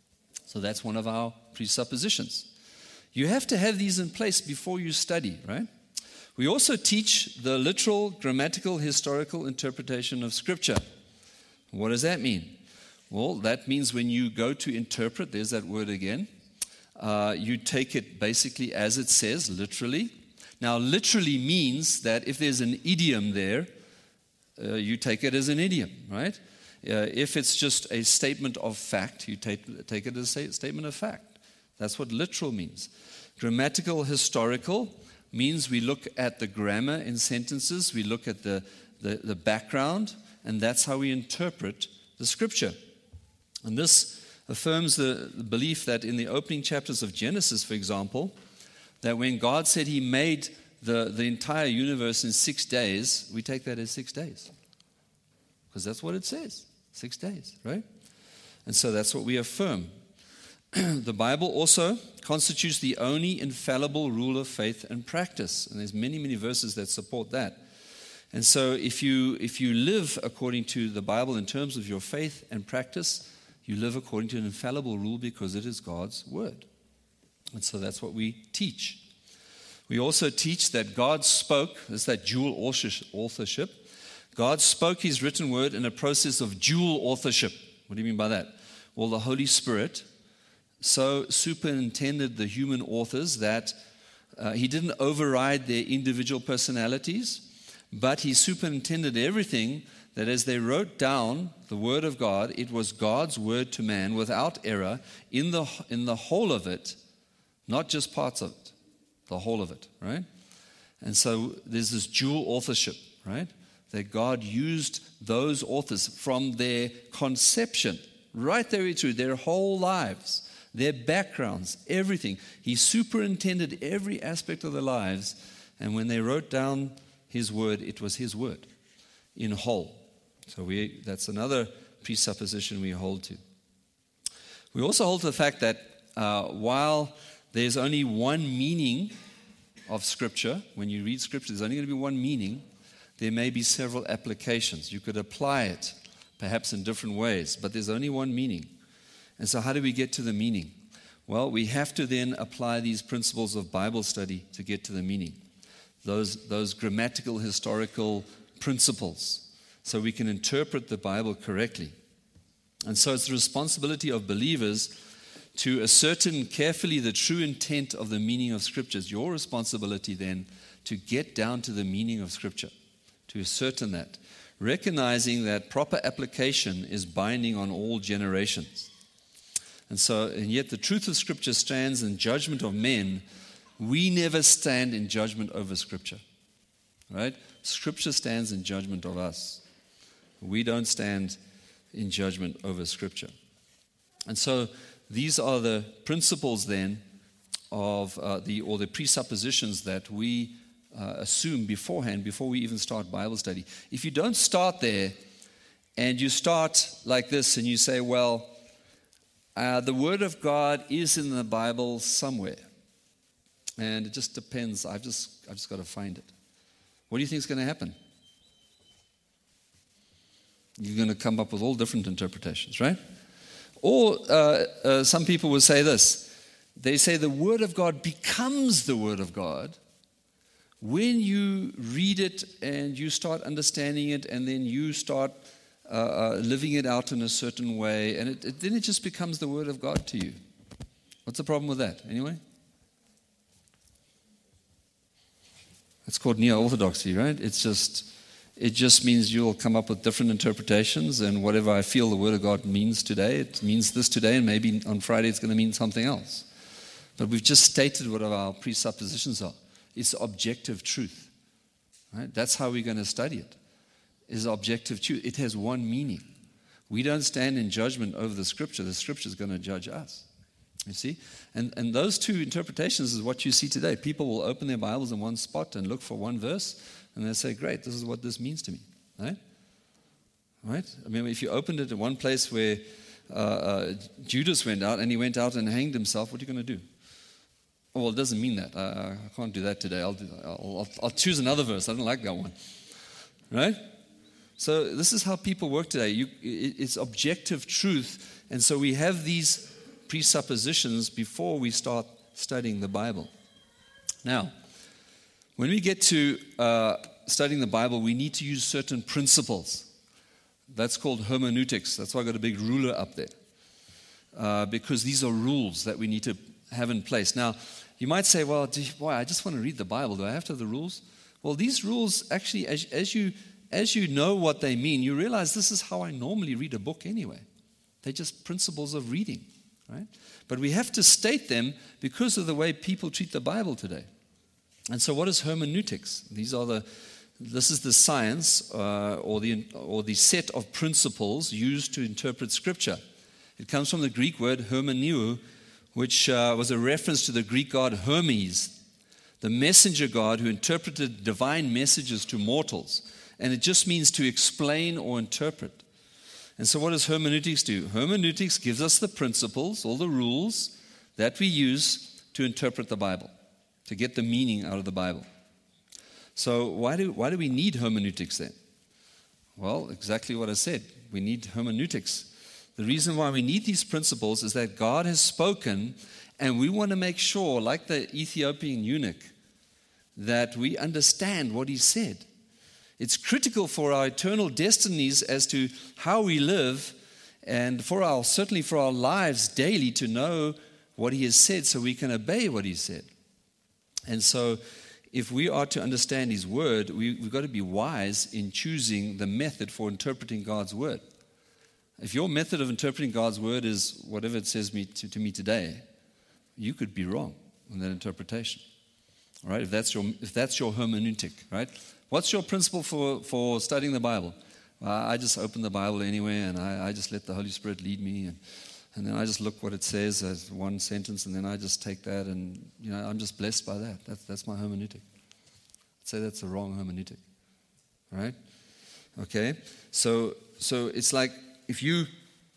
So that's one of our presuppositions. You have to have these in place before you study, right? We also teach the literal, grammatical, historical interpretation of Scripture. What does that mean? Well, that means when you go to interpret, there's that word again, uh, you take it basically as it says, literally. Now, literally means that if there's an idiom there, uh, you take it as an idiom, right? Uh, if it's just a statement of fact, you take, take it as a statement of fact. That's what literal means. Grammatical, historical means we look at the grammar in sentences, we look at the, the, the background, and that's how we interpret the Scripture. And this affirms the, the belief that in the opening chapters of Genesis, for example, that when God said he made the, the entire universe in six days, we take that as six days. Because that's what it says, six days, right? And so that's what we affirm. The Bible also constitutes the only infallible rule of faith and practice. And there's many, many verses that support that. And so if you if you live according to the Bible in terms of your faith and practice, you live according to an infallible rule because it is God's word. And so that's what we teach. We also teach that God spoke, there's that dual authorship. God spoke his written word in a process of dual authorship. What do you mean by that? Well, the Holy Spirit so superintended the human authors that uh, he didn't override their individual personalities, but he superintended everything, that as they wrote down the word of God, it was God's word to man without error in the in the whole of it, not just parts of it, the whole of it, right? And so there's this dual authorship, right? That God used those authors from their conception right there through their whole lives, their backgrounds, everything. He superintended every aspect of their lives, and when they wrote down his word, it was his word in whole. So we that's another presupposition we hold to. We also hold to the fact that uh, while there's only one meaning of Scripture, when you read Scripture, there's only going to be one meaning, there may be several applications. You could apply it perhaps in different ways, but there's only one meaning. And so how do we get to the meaning? Well, we have to then apply these principles of Bible study to get to the meaning. those, those grammatical, historical principles, so we can interpret the Bible correctly. And so it's the responsibility of believers to ascertain carefully the true intent of the meaning of Scripture. It's your responsibility then to get down to the meaning of Scripture, to ascertain that, recognizing that proper application is binding on all generations. And so, and yet the truth of Scripture stands in judgment of men. We never stand in judgment over Scripture, right? Scripture stands in judgment of us. We don't stand in judgment over Scripture. And so these are the principles then of uh, the, or the presuppositions that we uh, assume beforehand, before we even start Bible study. If you don't start there and you start like this and you say, well, uh, the Word of God is in the Bible somewhere. And it just depends. I've just, I've just got to find it. What do you think is going to happen? You're going to come up with all different interpretations, right? Or uh, uh, some people will say this. They say the Word of God becomes the Word of God when you read it and you start understanding it, and then you start uh, uh, living it out in a certain way, and it, it, then it just becomes the Word of God to you. What's the problem with that, anyway? It's called neo-orthodoxy, right? It's just, it just means you'll come up with different interpretations, and whatever I feel the Word of God means today, it means this today, and maybe on Friday it's going to mean something else. But we've just stated what our presuppositions are. It's objective truth, right? That's how we're going to study it, is objective truth. It has one meaning. We don't stand in judgment over the Scripture. The Scripture is going to judge us. You see? And and those two interpretations is what you see today. People will open their Bibles in one spot and look for one verse, and they'll say, great, this is what this means to me. Right? Right? I mean, if you opened it in one place where uh, uh, Judas went out, and he went out and hanged himself, what are you going to do? Oh, well, it doesn't mean that. I, I can't do that today. I'll, do, I'll, I'll, I'll choose another verse. I don't like that one. Right? So this is how people work today. You, it, it's objective truth, and so we have these presuppositions before we start studying the Bible. Now, when we get to uh, studying the Bible, we need to use certain principles. That's called hermeneutics. That's why I got a big ruler up there. Uh, because these are rules that we need to have in place. Now, you might say, well, boy, I just want to read the Bible. Do I have to have the rules? Well, these rules actually, as, as you as you know what they mean, you realize this is how I normally read a book anyway. They're just principles of reading. Right? But we have to state them because of the way people treat the Bible today. And so what is hermeneutics? These are the, this is the science uh, or, the, or the set of principles used to interpret Scripture. It comes from the Greek word hermeneu, which uh, was a reference to the Greek god Hermes, the messenger god who interpreted divine messages to mortals. And it just means to explain or interpret. And so what does hermeneutics do? Hermeneutics gives us the principles, all the rules that we use to interpret the Bible, to get the meaning out of the Bible. So why do, why do we need hermeneutics then? Well, exactly what I said. We need hermeneutics. The reason why we need these principles is that God has spoken, and we want to make sure, like the Ethiopian eunuch, that we understand what he said. It's critical for our eternal destinies as to how we live, and for our certainly for our lives daily, to know what he has said so we can obey what he said. And so if we are to understand his word, we, we've got to be wise in choosing the method for interpreting God's word. If your method of interpreting God's word is whatever it says me to, to me today, you could be wrong in that interpretation. All right, if that's your if that's your hermeneutic, right? What's your principle for, for studying the Bible? Uh, I just open the Bible anyway, and I, I just let the Holy Spirit lead me, and, and then I just look what it says as one sentence, and then I just take that, and you know I'm just blessed by that. That's that's my hermeneutic. I'd say that's the wrong hermeneutic, right? Okay, so so it's like if you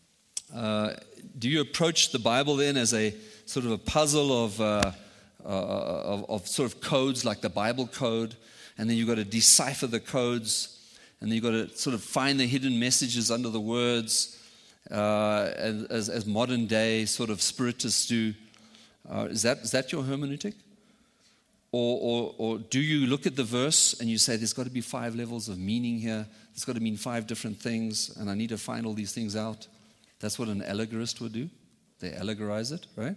uh, do you approach the Bible then as a sort of a puzzle of, uh, uh, of of sort of codes like the Bible code. And then you've got to decipher the codes, and then you've got to sort of find the hidden messages under the words, uh, as, as modern day sort of spiritists do. Uh, is that is that your hermeneutic? Or, or, or do you look at the verse and you say, there's got to be five levels of meaning here. It's got to mean five different things, and I need to find all these things out. That's what an allegorist would do. They allegorize it, right?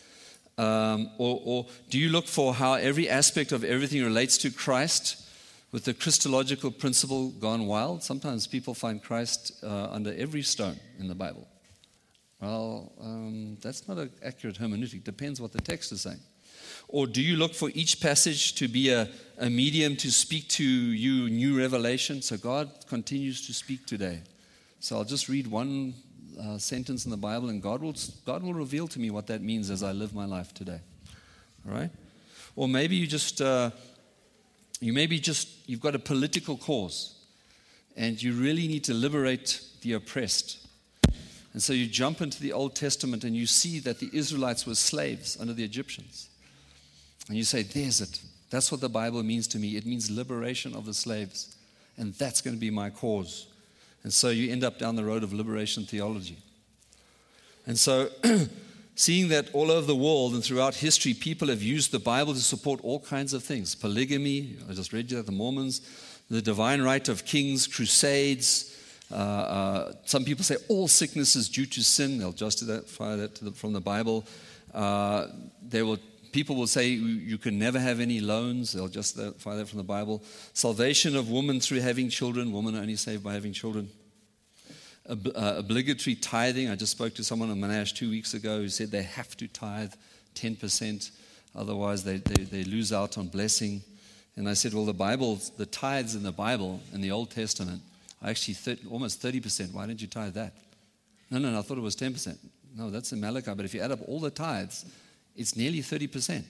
Um, or, or do you look for how every aspect of everything relates to Christ with the Christological principle gone wild? Sometimes people find Christ uh, under every stone in the Bible. Well, um, that's not an accurate hermeneutic. Depends what the text is saying. Or do you look for each passage to be a, a medium to speak to you new revelation? So God continues to speak today. So I'll just read one uh, sentence in the Bible, and God will God will reveal to me what that means as I live my life today. All right? Or maybe you just uh, you maybe just you've got a political cause, and you really need to liberate the oppressed. And so you jump into the Old Testament and you see that the Israelites were slaves under the Egyptians. And you say, there's it. That's what the Bible means to me. It means liberation of the slaves. And that's going to be my cause. And so you end up down the road of liberation theology. And so seeing that all over the world and throughout history, people have used the Bible to support all kinds of things. Polygamy, I just read you that, the Mormons, the divine right of kings, crusades. Uh, uh, some people say all sickness is due to sin. They'll justify that to the, from the Bible. Uh, they will People will say you can never have any loans. They'll justify that from the Bible. Salvation of women through having children. Women are only saved by having children. Ob- uh, obligatory tithing. I just spoke to someone in Monash two weeks ago who said they have to tithe ten percent. Otherwise, they, they, they lose out on blessing. And I said, well, the Bible, the tithes in the Bible, in the Old Testament, are actually thirty, almost thirty percent. Why didn't you tithe that? No, no, no, I thought it was ten percent. No, that's in Malachi. But if you add up all the tithes, it's nearly thirty percent.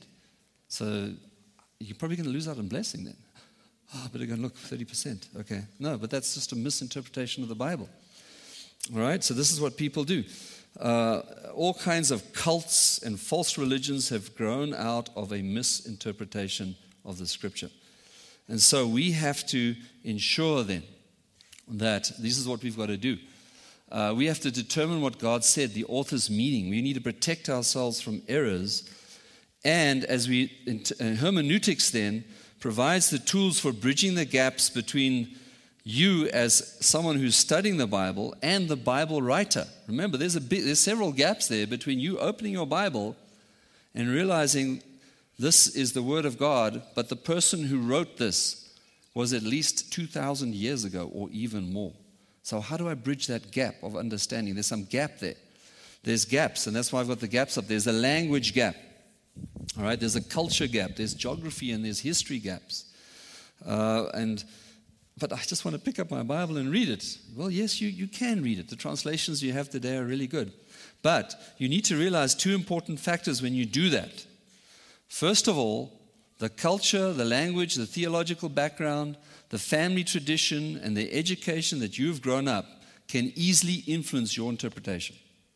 So you're probably going to lose out on blessing then. Oh, I better go and look, thirty percent. Okay. No, but that's just a misinterpretation of the Bible. All right? So this is what people do. Uh, all kinds of cults and false religions have grown out of a misinterpretation of the Scripture. And so we have to ensure then that this is what we've got to do. Uh, we have to determine what God said, the author's meaning. We need to protect ourselves from errors. And as we, in, hermeneutics then provides the tools for bridging the gaps between you as someone who's studying the Bible and the Bible writer. Remember, there's a bit, there's several gaps there between you opening your Bible and realizing this is the Word of God, but the person who wrote this was at least two thousand years ago or even more. So how do I bridge that gap of understanding? There's some gap there. There's gaps, and that's why I've got the gaps up. There's a language gap. All right, there's a culture gap. There's geography and there's history gaps. Uh, and but I just want to pick up my Bible and read it. Well, yes, you, you can read it. The translations you have today are really good. But you need to realize two important factors when you do that. First of all, the culture, the language, the theological background, the family tradition, and the education that you've grown up can easily influence your interpretation.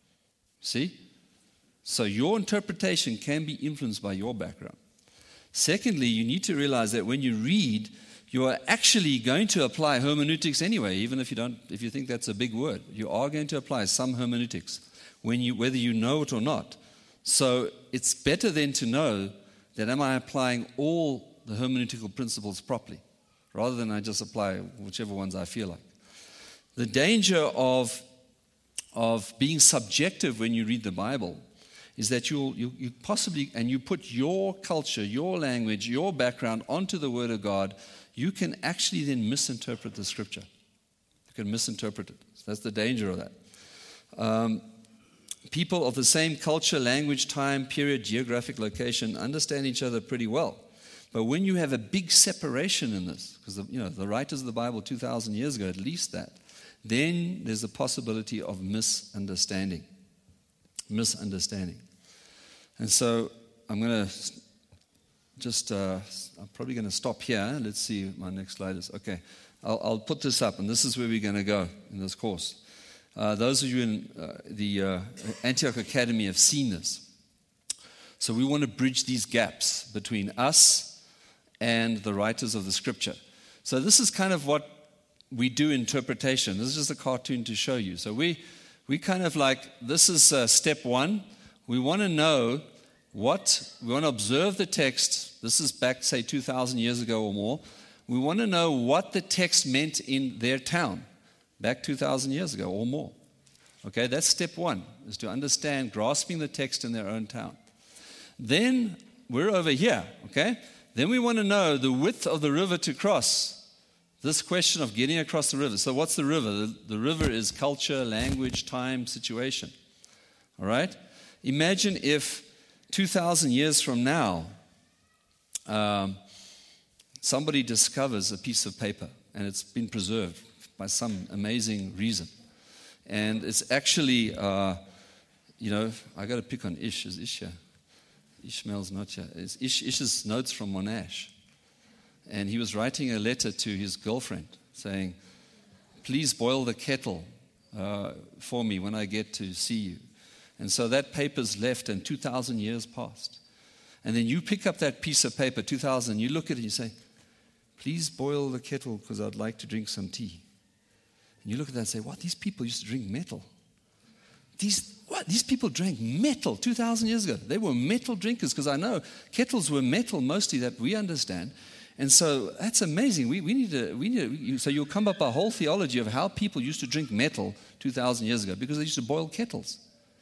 See? So your interpretation can be influenced by your background. Secondly, you need to realize that when you read, you are actually going to apply hermeneutics anyway, even if you don't, if you think that's a big word. You are going to apply some hermeneutics, when you, whether you know it or not. So it's better then to know that am I applying all the hermeneutical principles properly, rather than I just apply whichever ones I feel like. The danger of, of being subjective when you read the Bible is that you'll, you, you possibly, and you put your culture, your language, your background onto the Word of God, you can actually then misinterpret the Scripture. You can misinterpret it. So that's the danger of that. Um, people of the same culture, language, time, period, geographic location understand each other pretty well. But when you have a big separation in this, because you know the writers of the Bible two thousand years ago, at least that, then there's a possibility of misunderstanding. Misunderstanding. And so I'm going to just, uh, I'm probably going to stop here. Let's see what my next slide is. Okay, I'll, I'll put this up, and this is where we're going to go in this course. Uh, those of you in uh, the uh, Antioch Academy have seen this. So we want to bridge these gaps between us and the writers of the Scripture. So this is kind of what we do interpretation. This is just a cartoon to show you. So we we kind of like, this is uh, step one. We want to know what we want to observe the text. This is back, say, two thousand years ago or more. We want to know what the text meant in their town back two thousand years ago or more. Okay, that's step one, is to understand, grasping the text in their own town. Then we're over here, okay? Then we want to know the width of the river to cross. This question of getting across the river. So what's the river? The, the river is culture, language, time, situation. All right? Imagine if two thousand years from now, um, somebody discovers a piece of paper and it's been preserved by some amazing reason. And it's actually, uh, you know, I got to pick on Ish. Is Ish here? Ishmael's not here. It's Ish, Ish's notes from Monash. And he was writing a letter to his girlfriend saying, please boil the kettle uh, for me when I get to see you. And so that paper's left and two thousand years passed. And then you pick up that piece of paper, two thousand, you look at it and you say, please boil the kettle because I'd like to drink some tea. And you look at that and say, what, these people used to drink metal. These what? These people drank metal two thousand years ago. They were metal drinkers because I know kettles were metal mostly that we understand. And so that's amazing. We, we need to, we need to, so you'll come up a whole theology of how people used to drink metal two thousand years ago because they used to boil kettles.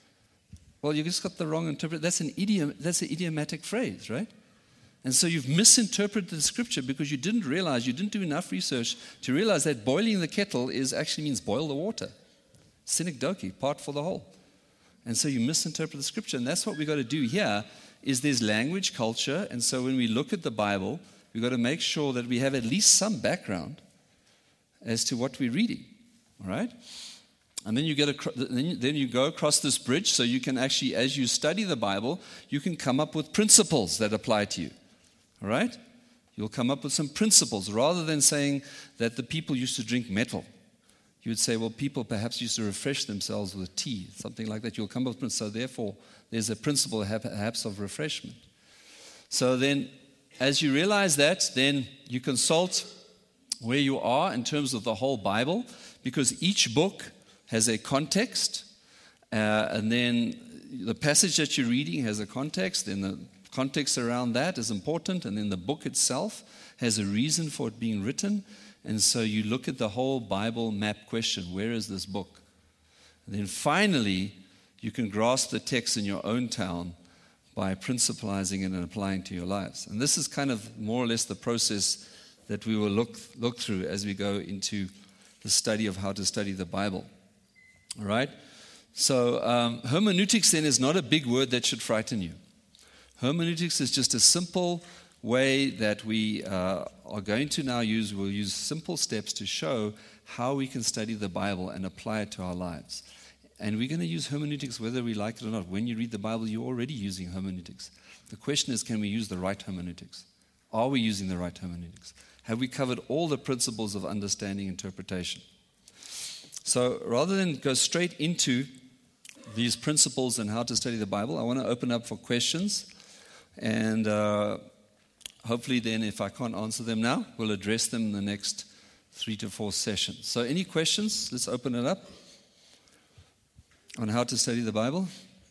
Well, you just got the wrong interpretation. That's an idiom, that's an idiomatic phrase, right? And so you've misinterpreted the scripture because you didn't realize, you didn't do enough research to realize that boiling the kettle is actually means boil the water. Synecdoche, part for the whole. And so you misinterpret the scripture. And that's what we've got to do here is there's language, culture. And so when we look at the Bible, we've got to make sure that we have at least some background as to what we're reading. All right? And then you get across, then you go across this bridge so you can actually, as you study the Bible, you can come up with principles that apply to you. All right? You'll come up with some principles rather than saying that the people used to drink metal. You would say, well, people perhaps used to refresh themselves with tea, something like that. You'll come up with, so therefore, there's a principle perhaps of refreshment. So then, as you realize that, then you consult where you are in terms of the whole Bible, because each book has a context, uh, and then the passage that you're reading has a context, and the context around that is important, and then the book itself has a reason for it being written. And so you look at the whole Bible map question, where is this book? And then finally, you can grasp the text in your own town by principalizing it and applying to your lives. And this is kind of more or less the process that we will look, look through as we go into the study of how to study the Bible. All right? So um, hermeneutics then is not a big word that should frighten you. Hermeneutics is just a simple way that we uh, are going to now use. We'll use simple steps to show how we can study the Bible and apply it to our lives. And we're going to use hermeneutics whether we like it or not. When you read the Bible, you're already using hermeneutics. The question is, can we use the right hermeneutics? Are we using the right hermeneutics? Have we covered all the principles of understanding interpretation? So rather than go straight into these principles and how to study the Bible, I want to open up for questions. And uh, hopefully then, if I can't answer them now, we'll address them in the next three to four sessions. So any questions? Let's open it up on how to study the Bible.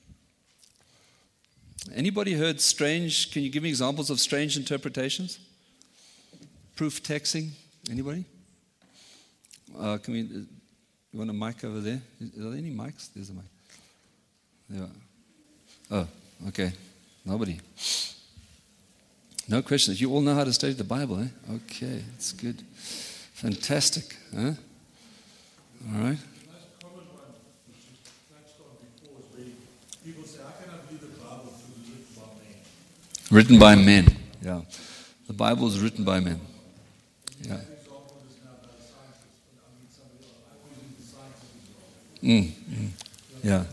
Anybody heard strange, can you give me examples of strange interpretations? Proof texting? Anybody? Uh, can we, you want a mic over there? Are there any mics? There's a mic. There are. Oh, okay. Nobody. No questions. You all know how to study the Bible, eh? Okay, that's good. Fantastic. Huh? All right. People say, I cannot believe the Bible is written by men. Written by men. Yeah. The Bible is written by men. Yeah. Mm, mm, yeah.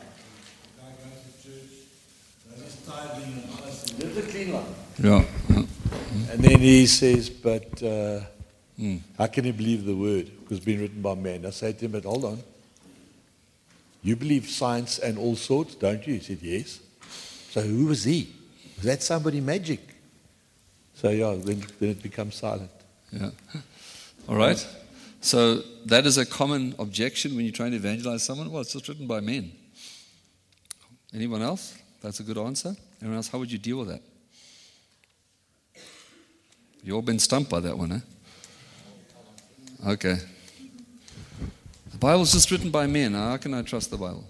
Live the clean life. Yeah. And then he says, but uh, Mm. how can you believe the word? Because it's been written by men. I say to him, but hold on. You believe science and all sorts, don't you? He said, yes. So who was he? Was that somebody magic? So yeah, then, then it becomes silent. Yeah. All right. So that is a common objection when you're trying to evangelize someone. Well, it's just written by men. Anyone else? That's a good answer. Everyone else, how would you deal with that? You all been stumped by that one, eh? Okay. The Bible's just written by men. How can I trust the Bible?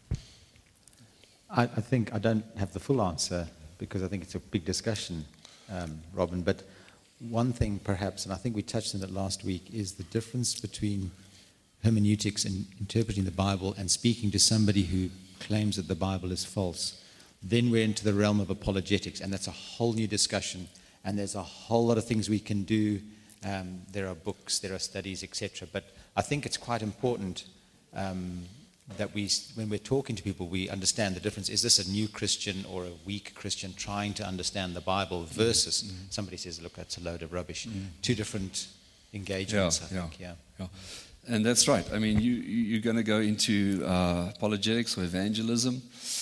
I, I think I don't have the full answer because I think it's a big discussion, um, Robin. But one thing perhaps, and I think we touched on it last week, is the difference between hermeneutics and interpreting the Bible and speaking to somebody who claims that the Bible is false. Then we're into the realm of apologetics, and that's a whole new discussion. And there's a whole lot of things we can do. Um, there are books, there are studies, et cetera. But I think it's quite important um, that we, when we're talking to people, we understand the difference. Is this a new Christian or a weak Christian trying to understand the Bible versus mm-hmm. somebody says, look, that's a load of rubbish. Mm-hmm. Two different engagements, yeah, I think. Yeah, yeah. yeah. And that's right. I mean, you, you're going to go into uh, apologetics or evangelism.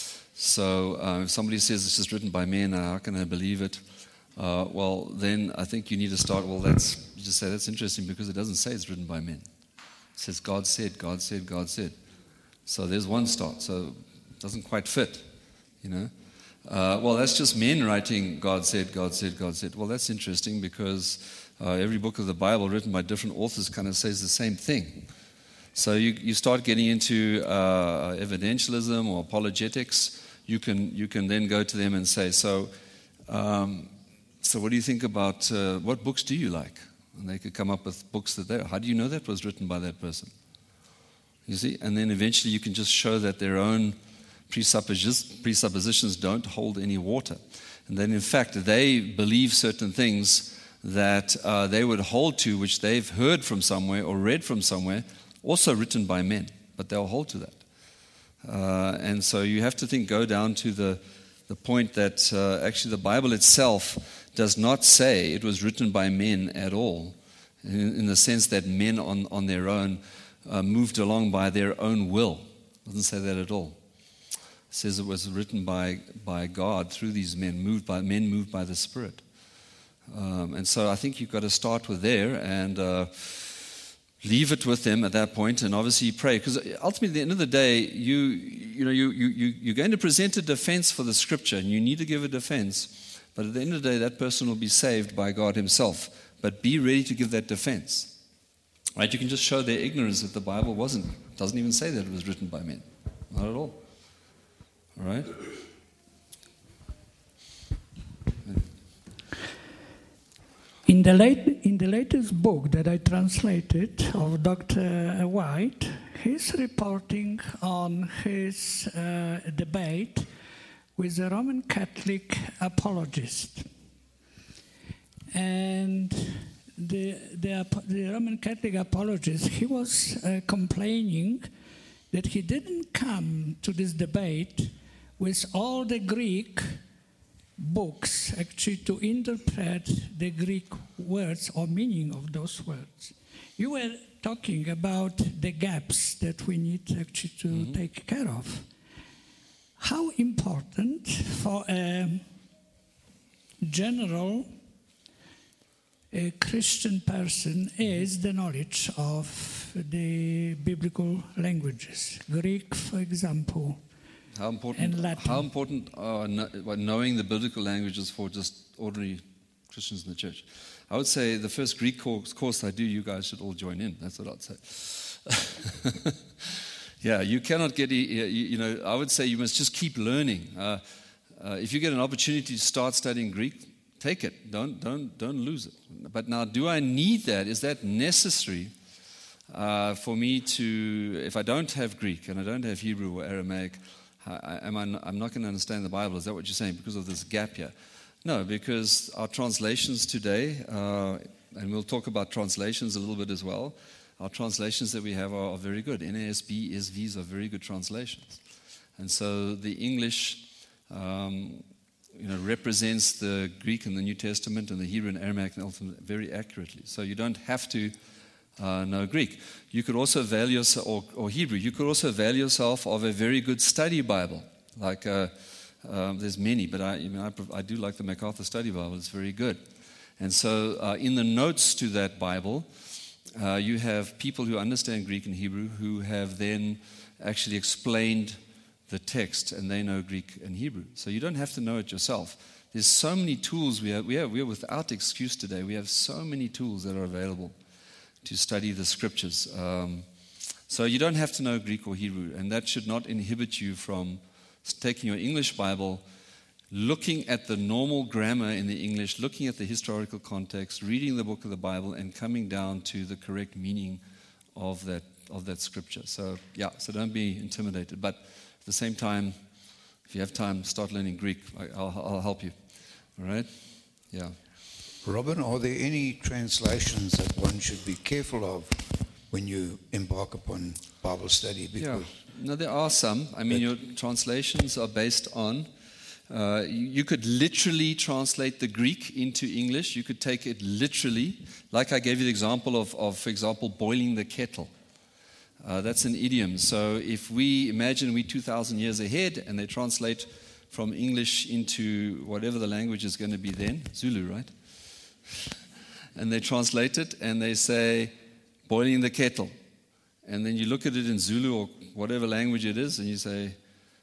So uh, if somebody says it's just written by men, how can I believe it? Uh, well, then I think you need to start, well, that's, you just say that's interesting because it doesn't say it's written by men. It says God said, God said, God said. So there's one start. So it doesn't quite fit, you know. Uh, well, that's just men writing God said, God said, God said. Well, that's interesting because uh, every book of the Bible written by different authors kind of says the same thing. So you, you start getting into uh, evidentialism or apologetics. You can you can then go to them and say, so um, so what do you think about, uh, what books do you like? And they could come up with books that they, how do you know that was written by that person? You see? And then eventually you can just show that their own presuppos- presuppositions don't hold any water. And then in fact they believe certain things that uh, they would hold to, which they've heard from somewhere or read from somewhere, also written by men, but they'll hold to that. Uh, and so you have to think, go down to the, the point that uh, actually the Bible itself does not say it was written by men at all, in, in the sense that men on, on their own uh, moved along by their own will. It doesn't say that at all. It says it was written by, by God through these men, moved by men moved by the Spirit. Um, and so I think you've got to start with there and uh, leave it with them at that point, and obviously you pray, because ultimately at the end of the day, you you know you you you're going to present a defense for the Scripture, and you need to give a defense. But at the end of the day, that person will be saved by God Himself. But be ready to give that defense. Right? You can just show their ignorance that the Bible wasn't, doesn't even say that it was written by men. Not at all. All right? In the late, in the latest book that I translated of Doctor White, he's reporting on his uh, debate with a Roman Catholic apologist. And the, the, the Roman Catholic apologist, he was uh, complaining that he didn't come to this debate with all the Greek books actually to interpret the Greek words or meaning of those words. You were talking about the gaps that we need actually to mm-hmm. take care of. How important for a general a Christian person is the knowledge of the biblical languages, Greek, for example, how important, and Latin. How important are knowing the biblical languages for just ordinary Christians in the church? I would say the first Greek course, course I do, you guys should all join in. That's what I'd say. Yeah, you cannot get, you, you know, I would say you must just keep learning. Uh, uh, if you get an opportunity to start studying Greek, take it. Don't, don't, don't lose it. But now, do I need that? Is that necessary uh, for me to, if I don't have Greek and I don't have Hebrew or Aramaic, I, am I, I'm not going to understand the Bible? Is that what you're saying? Because of this gap here? No, because our translations today, uh, and we'll talk about translations a little bit as well, our translations that we have are, are very good. N A S B, E S Vs are very good translations. And so the English um, you know, represents the Greek in the New Testament and the Hebrew and Aramaic very accurately. So you don't have to uh, know Greek. You could also avail yourself, or, or Hebrew, you could also avail yourself of a very good study Bible. Like, uh, um, there's many, but I, I, mean, I, I do like the MacArthur Study Bible. It's very good. And so uh, in the notes to that Bible, Uh, you have people who understand Greek and Hebrew who have then actually explained the text, and they know Greek and Hebrew. So you don't have to know it yourself. There's so many tools we have. We are, we are without excuse today. We have so many tools that are available to study the scriptures. Um, so you don't have to know Greek or Hebrew, and that should not inhibit you from taking your English Bible, looking at the normal grammar in the English, looking at the historical context, reading the book of the Bible, and coming down to the correct meaning of that of that scripture. So yeah, so don't be intimidated. But at the same time, if you have time, start learning Greek. I- I'll, I'll help you. All right? Yeah. Robin, are there any translations that one should be careful of when you embark upon Bible study? Yeah. Because No, there are some. I mean, your translations are based on. Uh, you, you could literally translate the Greek into English. You could take it literally. Like I gave you the example of, of for example, boiling the kettle. Uh, that's an idiom. So if we imagine we two thousand years ahead and they translate from English into whatever the language is going to be then, Zulu, right? And they translate it and they say, boiling the kettle. And then you look at it in Zulu or whatever language it is and you say,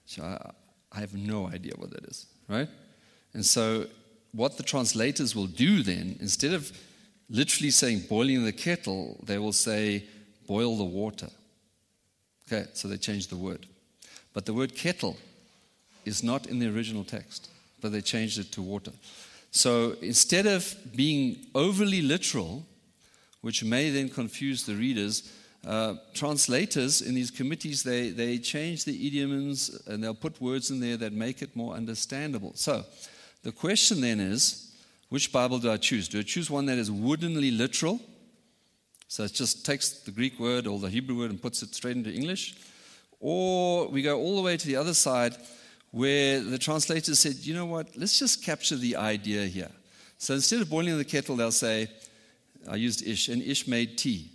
I have no idea what that is, right? And so what the translators will do then, instead of literally saying boiling the kettle, they will say boil the water. Okay, so they changed the word. But the word kettle is not in the original text, but they changed it to water. So instead of being overly literal, which may then confuse the readers, uh, translators in these committees, they, they change the idioms and they'll put words in there that make it more understandable. So the question then is, which Bible do I choose? Do I choose one that is woodenly literal? So it just takes the Greek word or the Hebrew word and puts it straight into English? Or we go all the way to the other side where the translators said, you know what, let's just capture the idea here. So instead of boiling the kettle, they'll say, I used ish, and ish made tea.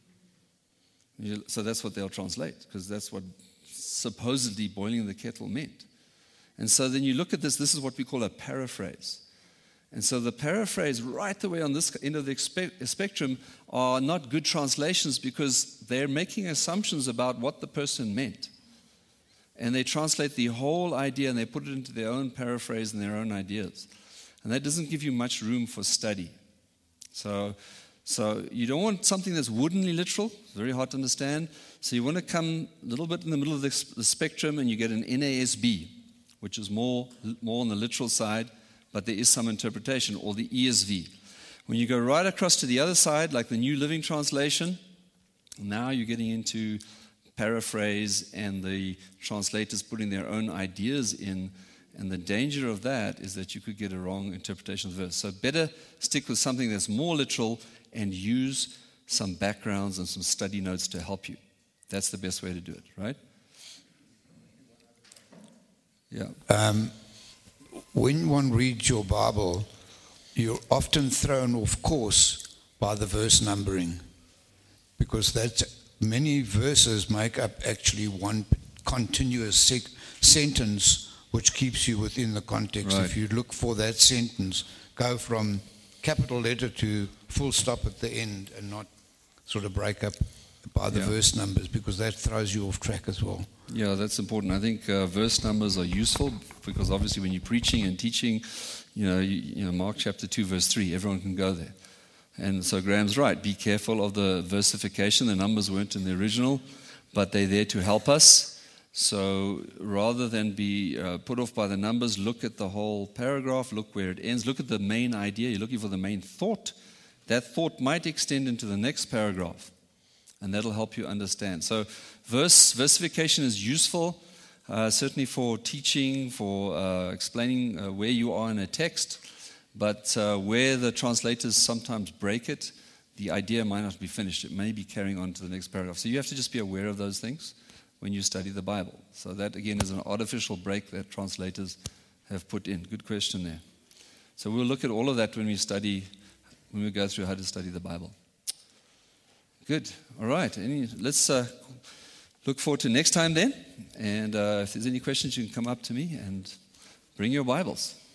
So that's what they'll translate, because that's what supposedly boiling the kettle meant. And so then you look at this, this is what we call a paraphrase. And so the paraphrase right the way on this end of the expe- spectrum are not good translations because they're making assumptions about what the person meant. And they translate the whole idea and they put it into their own paraphrase and their own ideas. And that doesn't give you much room for study. So, so you don't want something that's woodenly literal, it's very hard to understand. So you want to come a little bit in the middle of the, the spectrum and you get an N A S B, which is more, more on the literal side, but there is some interpretation, or the E S V. When you go right across to the other side, like the New Living Translation, now you're getting into paraphrase and the translators putting their own ideas in, and the danger of that is that you could get a wrong interpretation of the verse. So better stick with something that's more literal and use some backgrounds and some study notes to help you. That's the best way to do it, right? Yeah. Um, when one reads your Bible, you're often thrown off course by the verse numbering, because that's, many verses make up actually one continuous sec- sentence which keeps you within the context. Right. If you look for that sentence, go from capital letter to full stop at the end and not sort of break up by the Yeah. verse numbers, because that throws you off track as well. Yeah, that's important. I think uh, verse numbers are useful because obviously when you're preaching and teaching, you know, you, you know, Mark chapter two, verse three, everyone can go there. And so Graham's right. Be careful of the versification. The numbers weren't in the original, but they're there to help us. So rather than be uh, put off by the numbers, look at the whole paragraph, look where it ends, look at the main idea. You're looking for the main thought. That thought might extend into the next paragraph, and that'll help you understand. So verse versification is useful, uh, certainly for teaching, for uh, explaining uh, where you are in a text. But uh, where the translators sometimes break it, the idea might not be finished. It may be carrying on to the next paragraph. So you have to just be aware of those things when you study the Bible. So that, again, is an artificial break that translators have put in. Good question there. So we'll look at all of that when we study, when we go through how to study the Bible. Good. All right. Any, let's uh, look forward to next time then. And uh, if there's any questions, you can come up to me and bring your Bibles.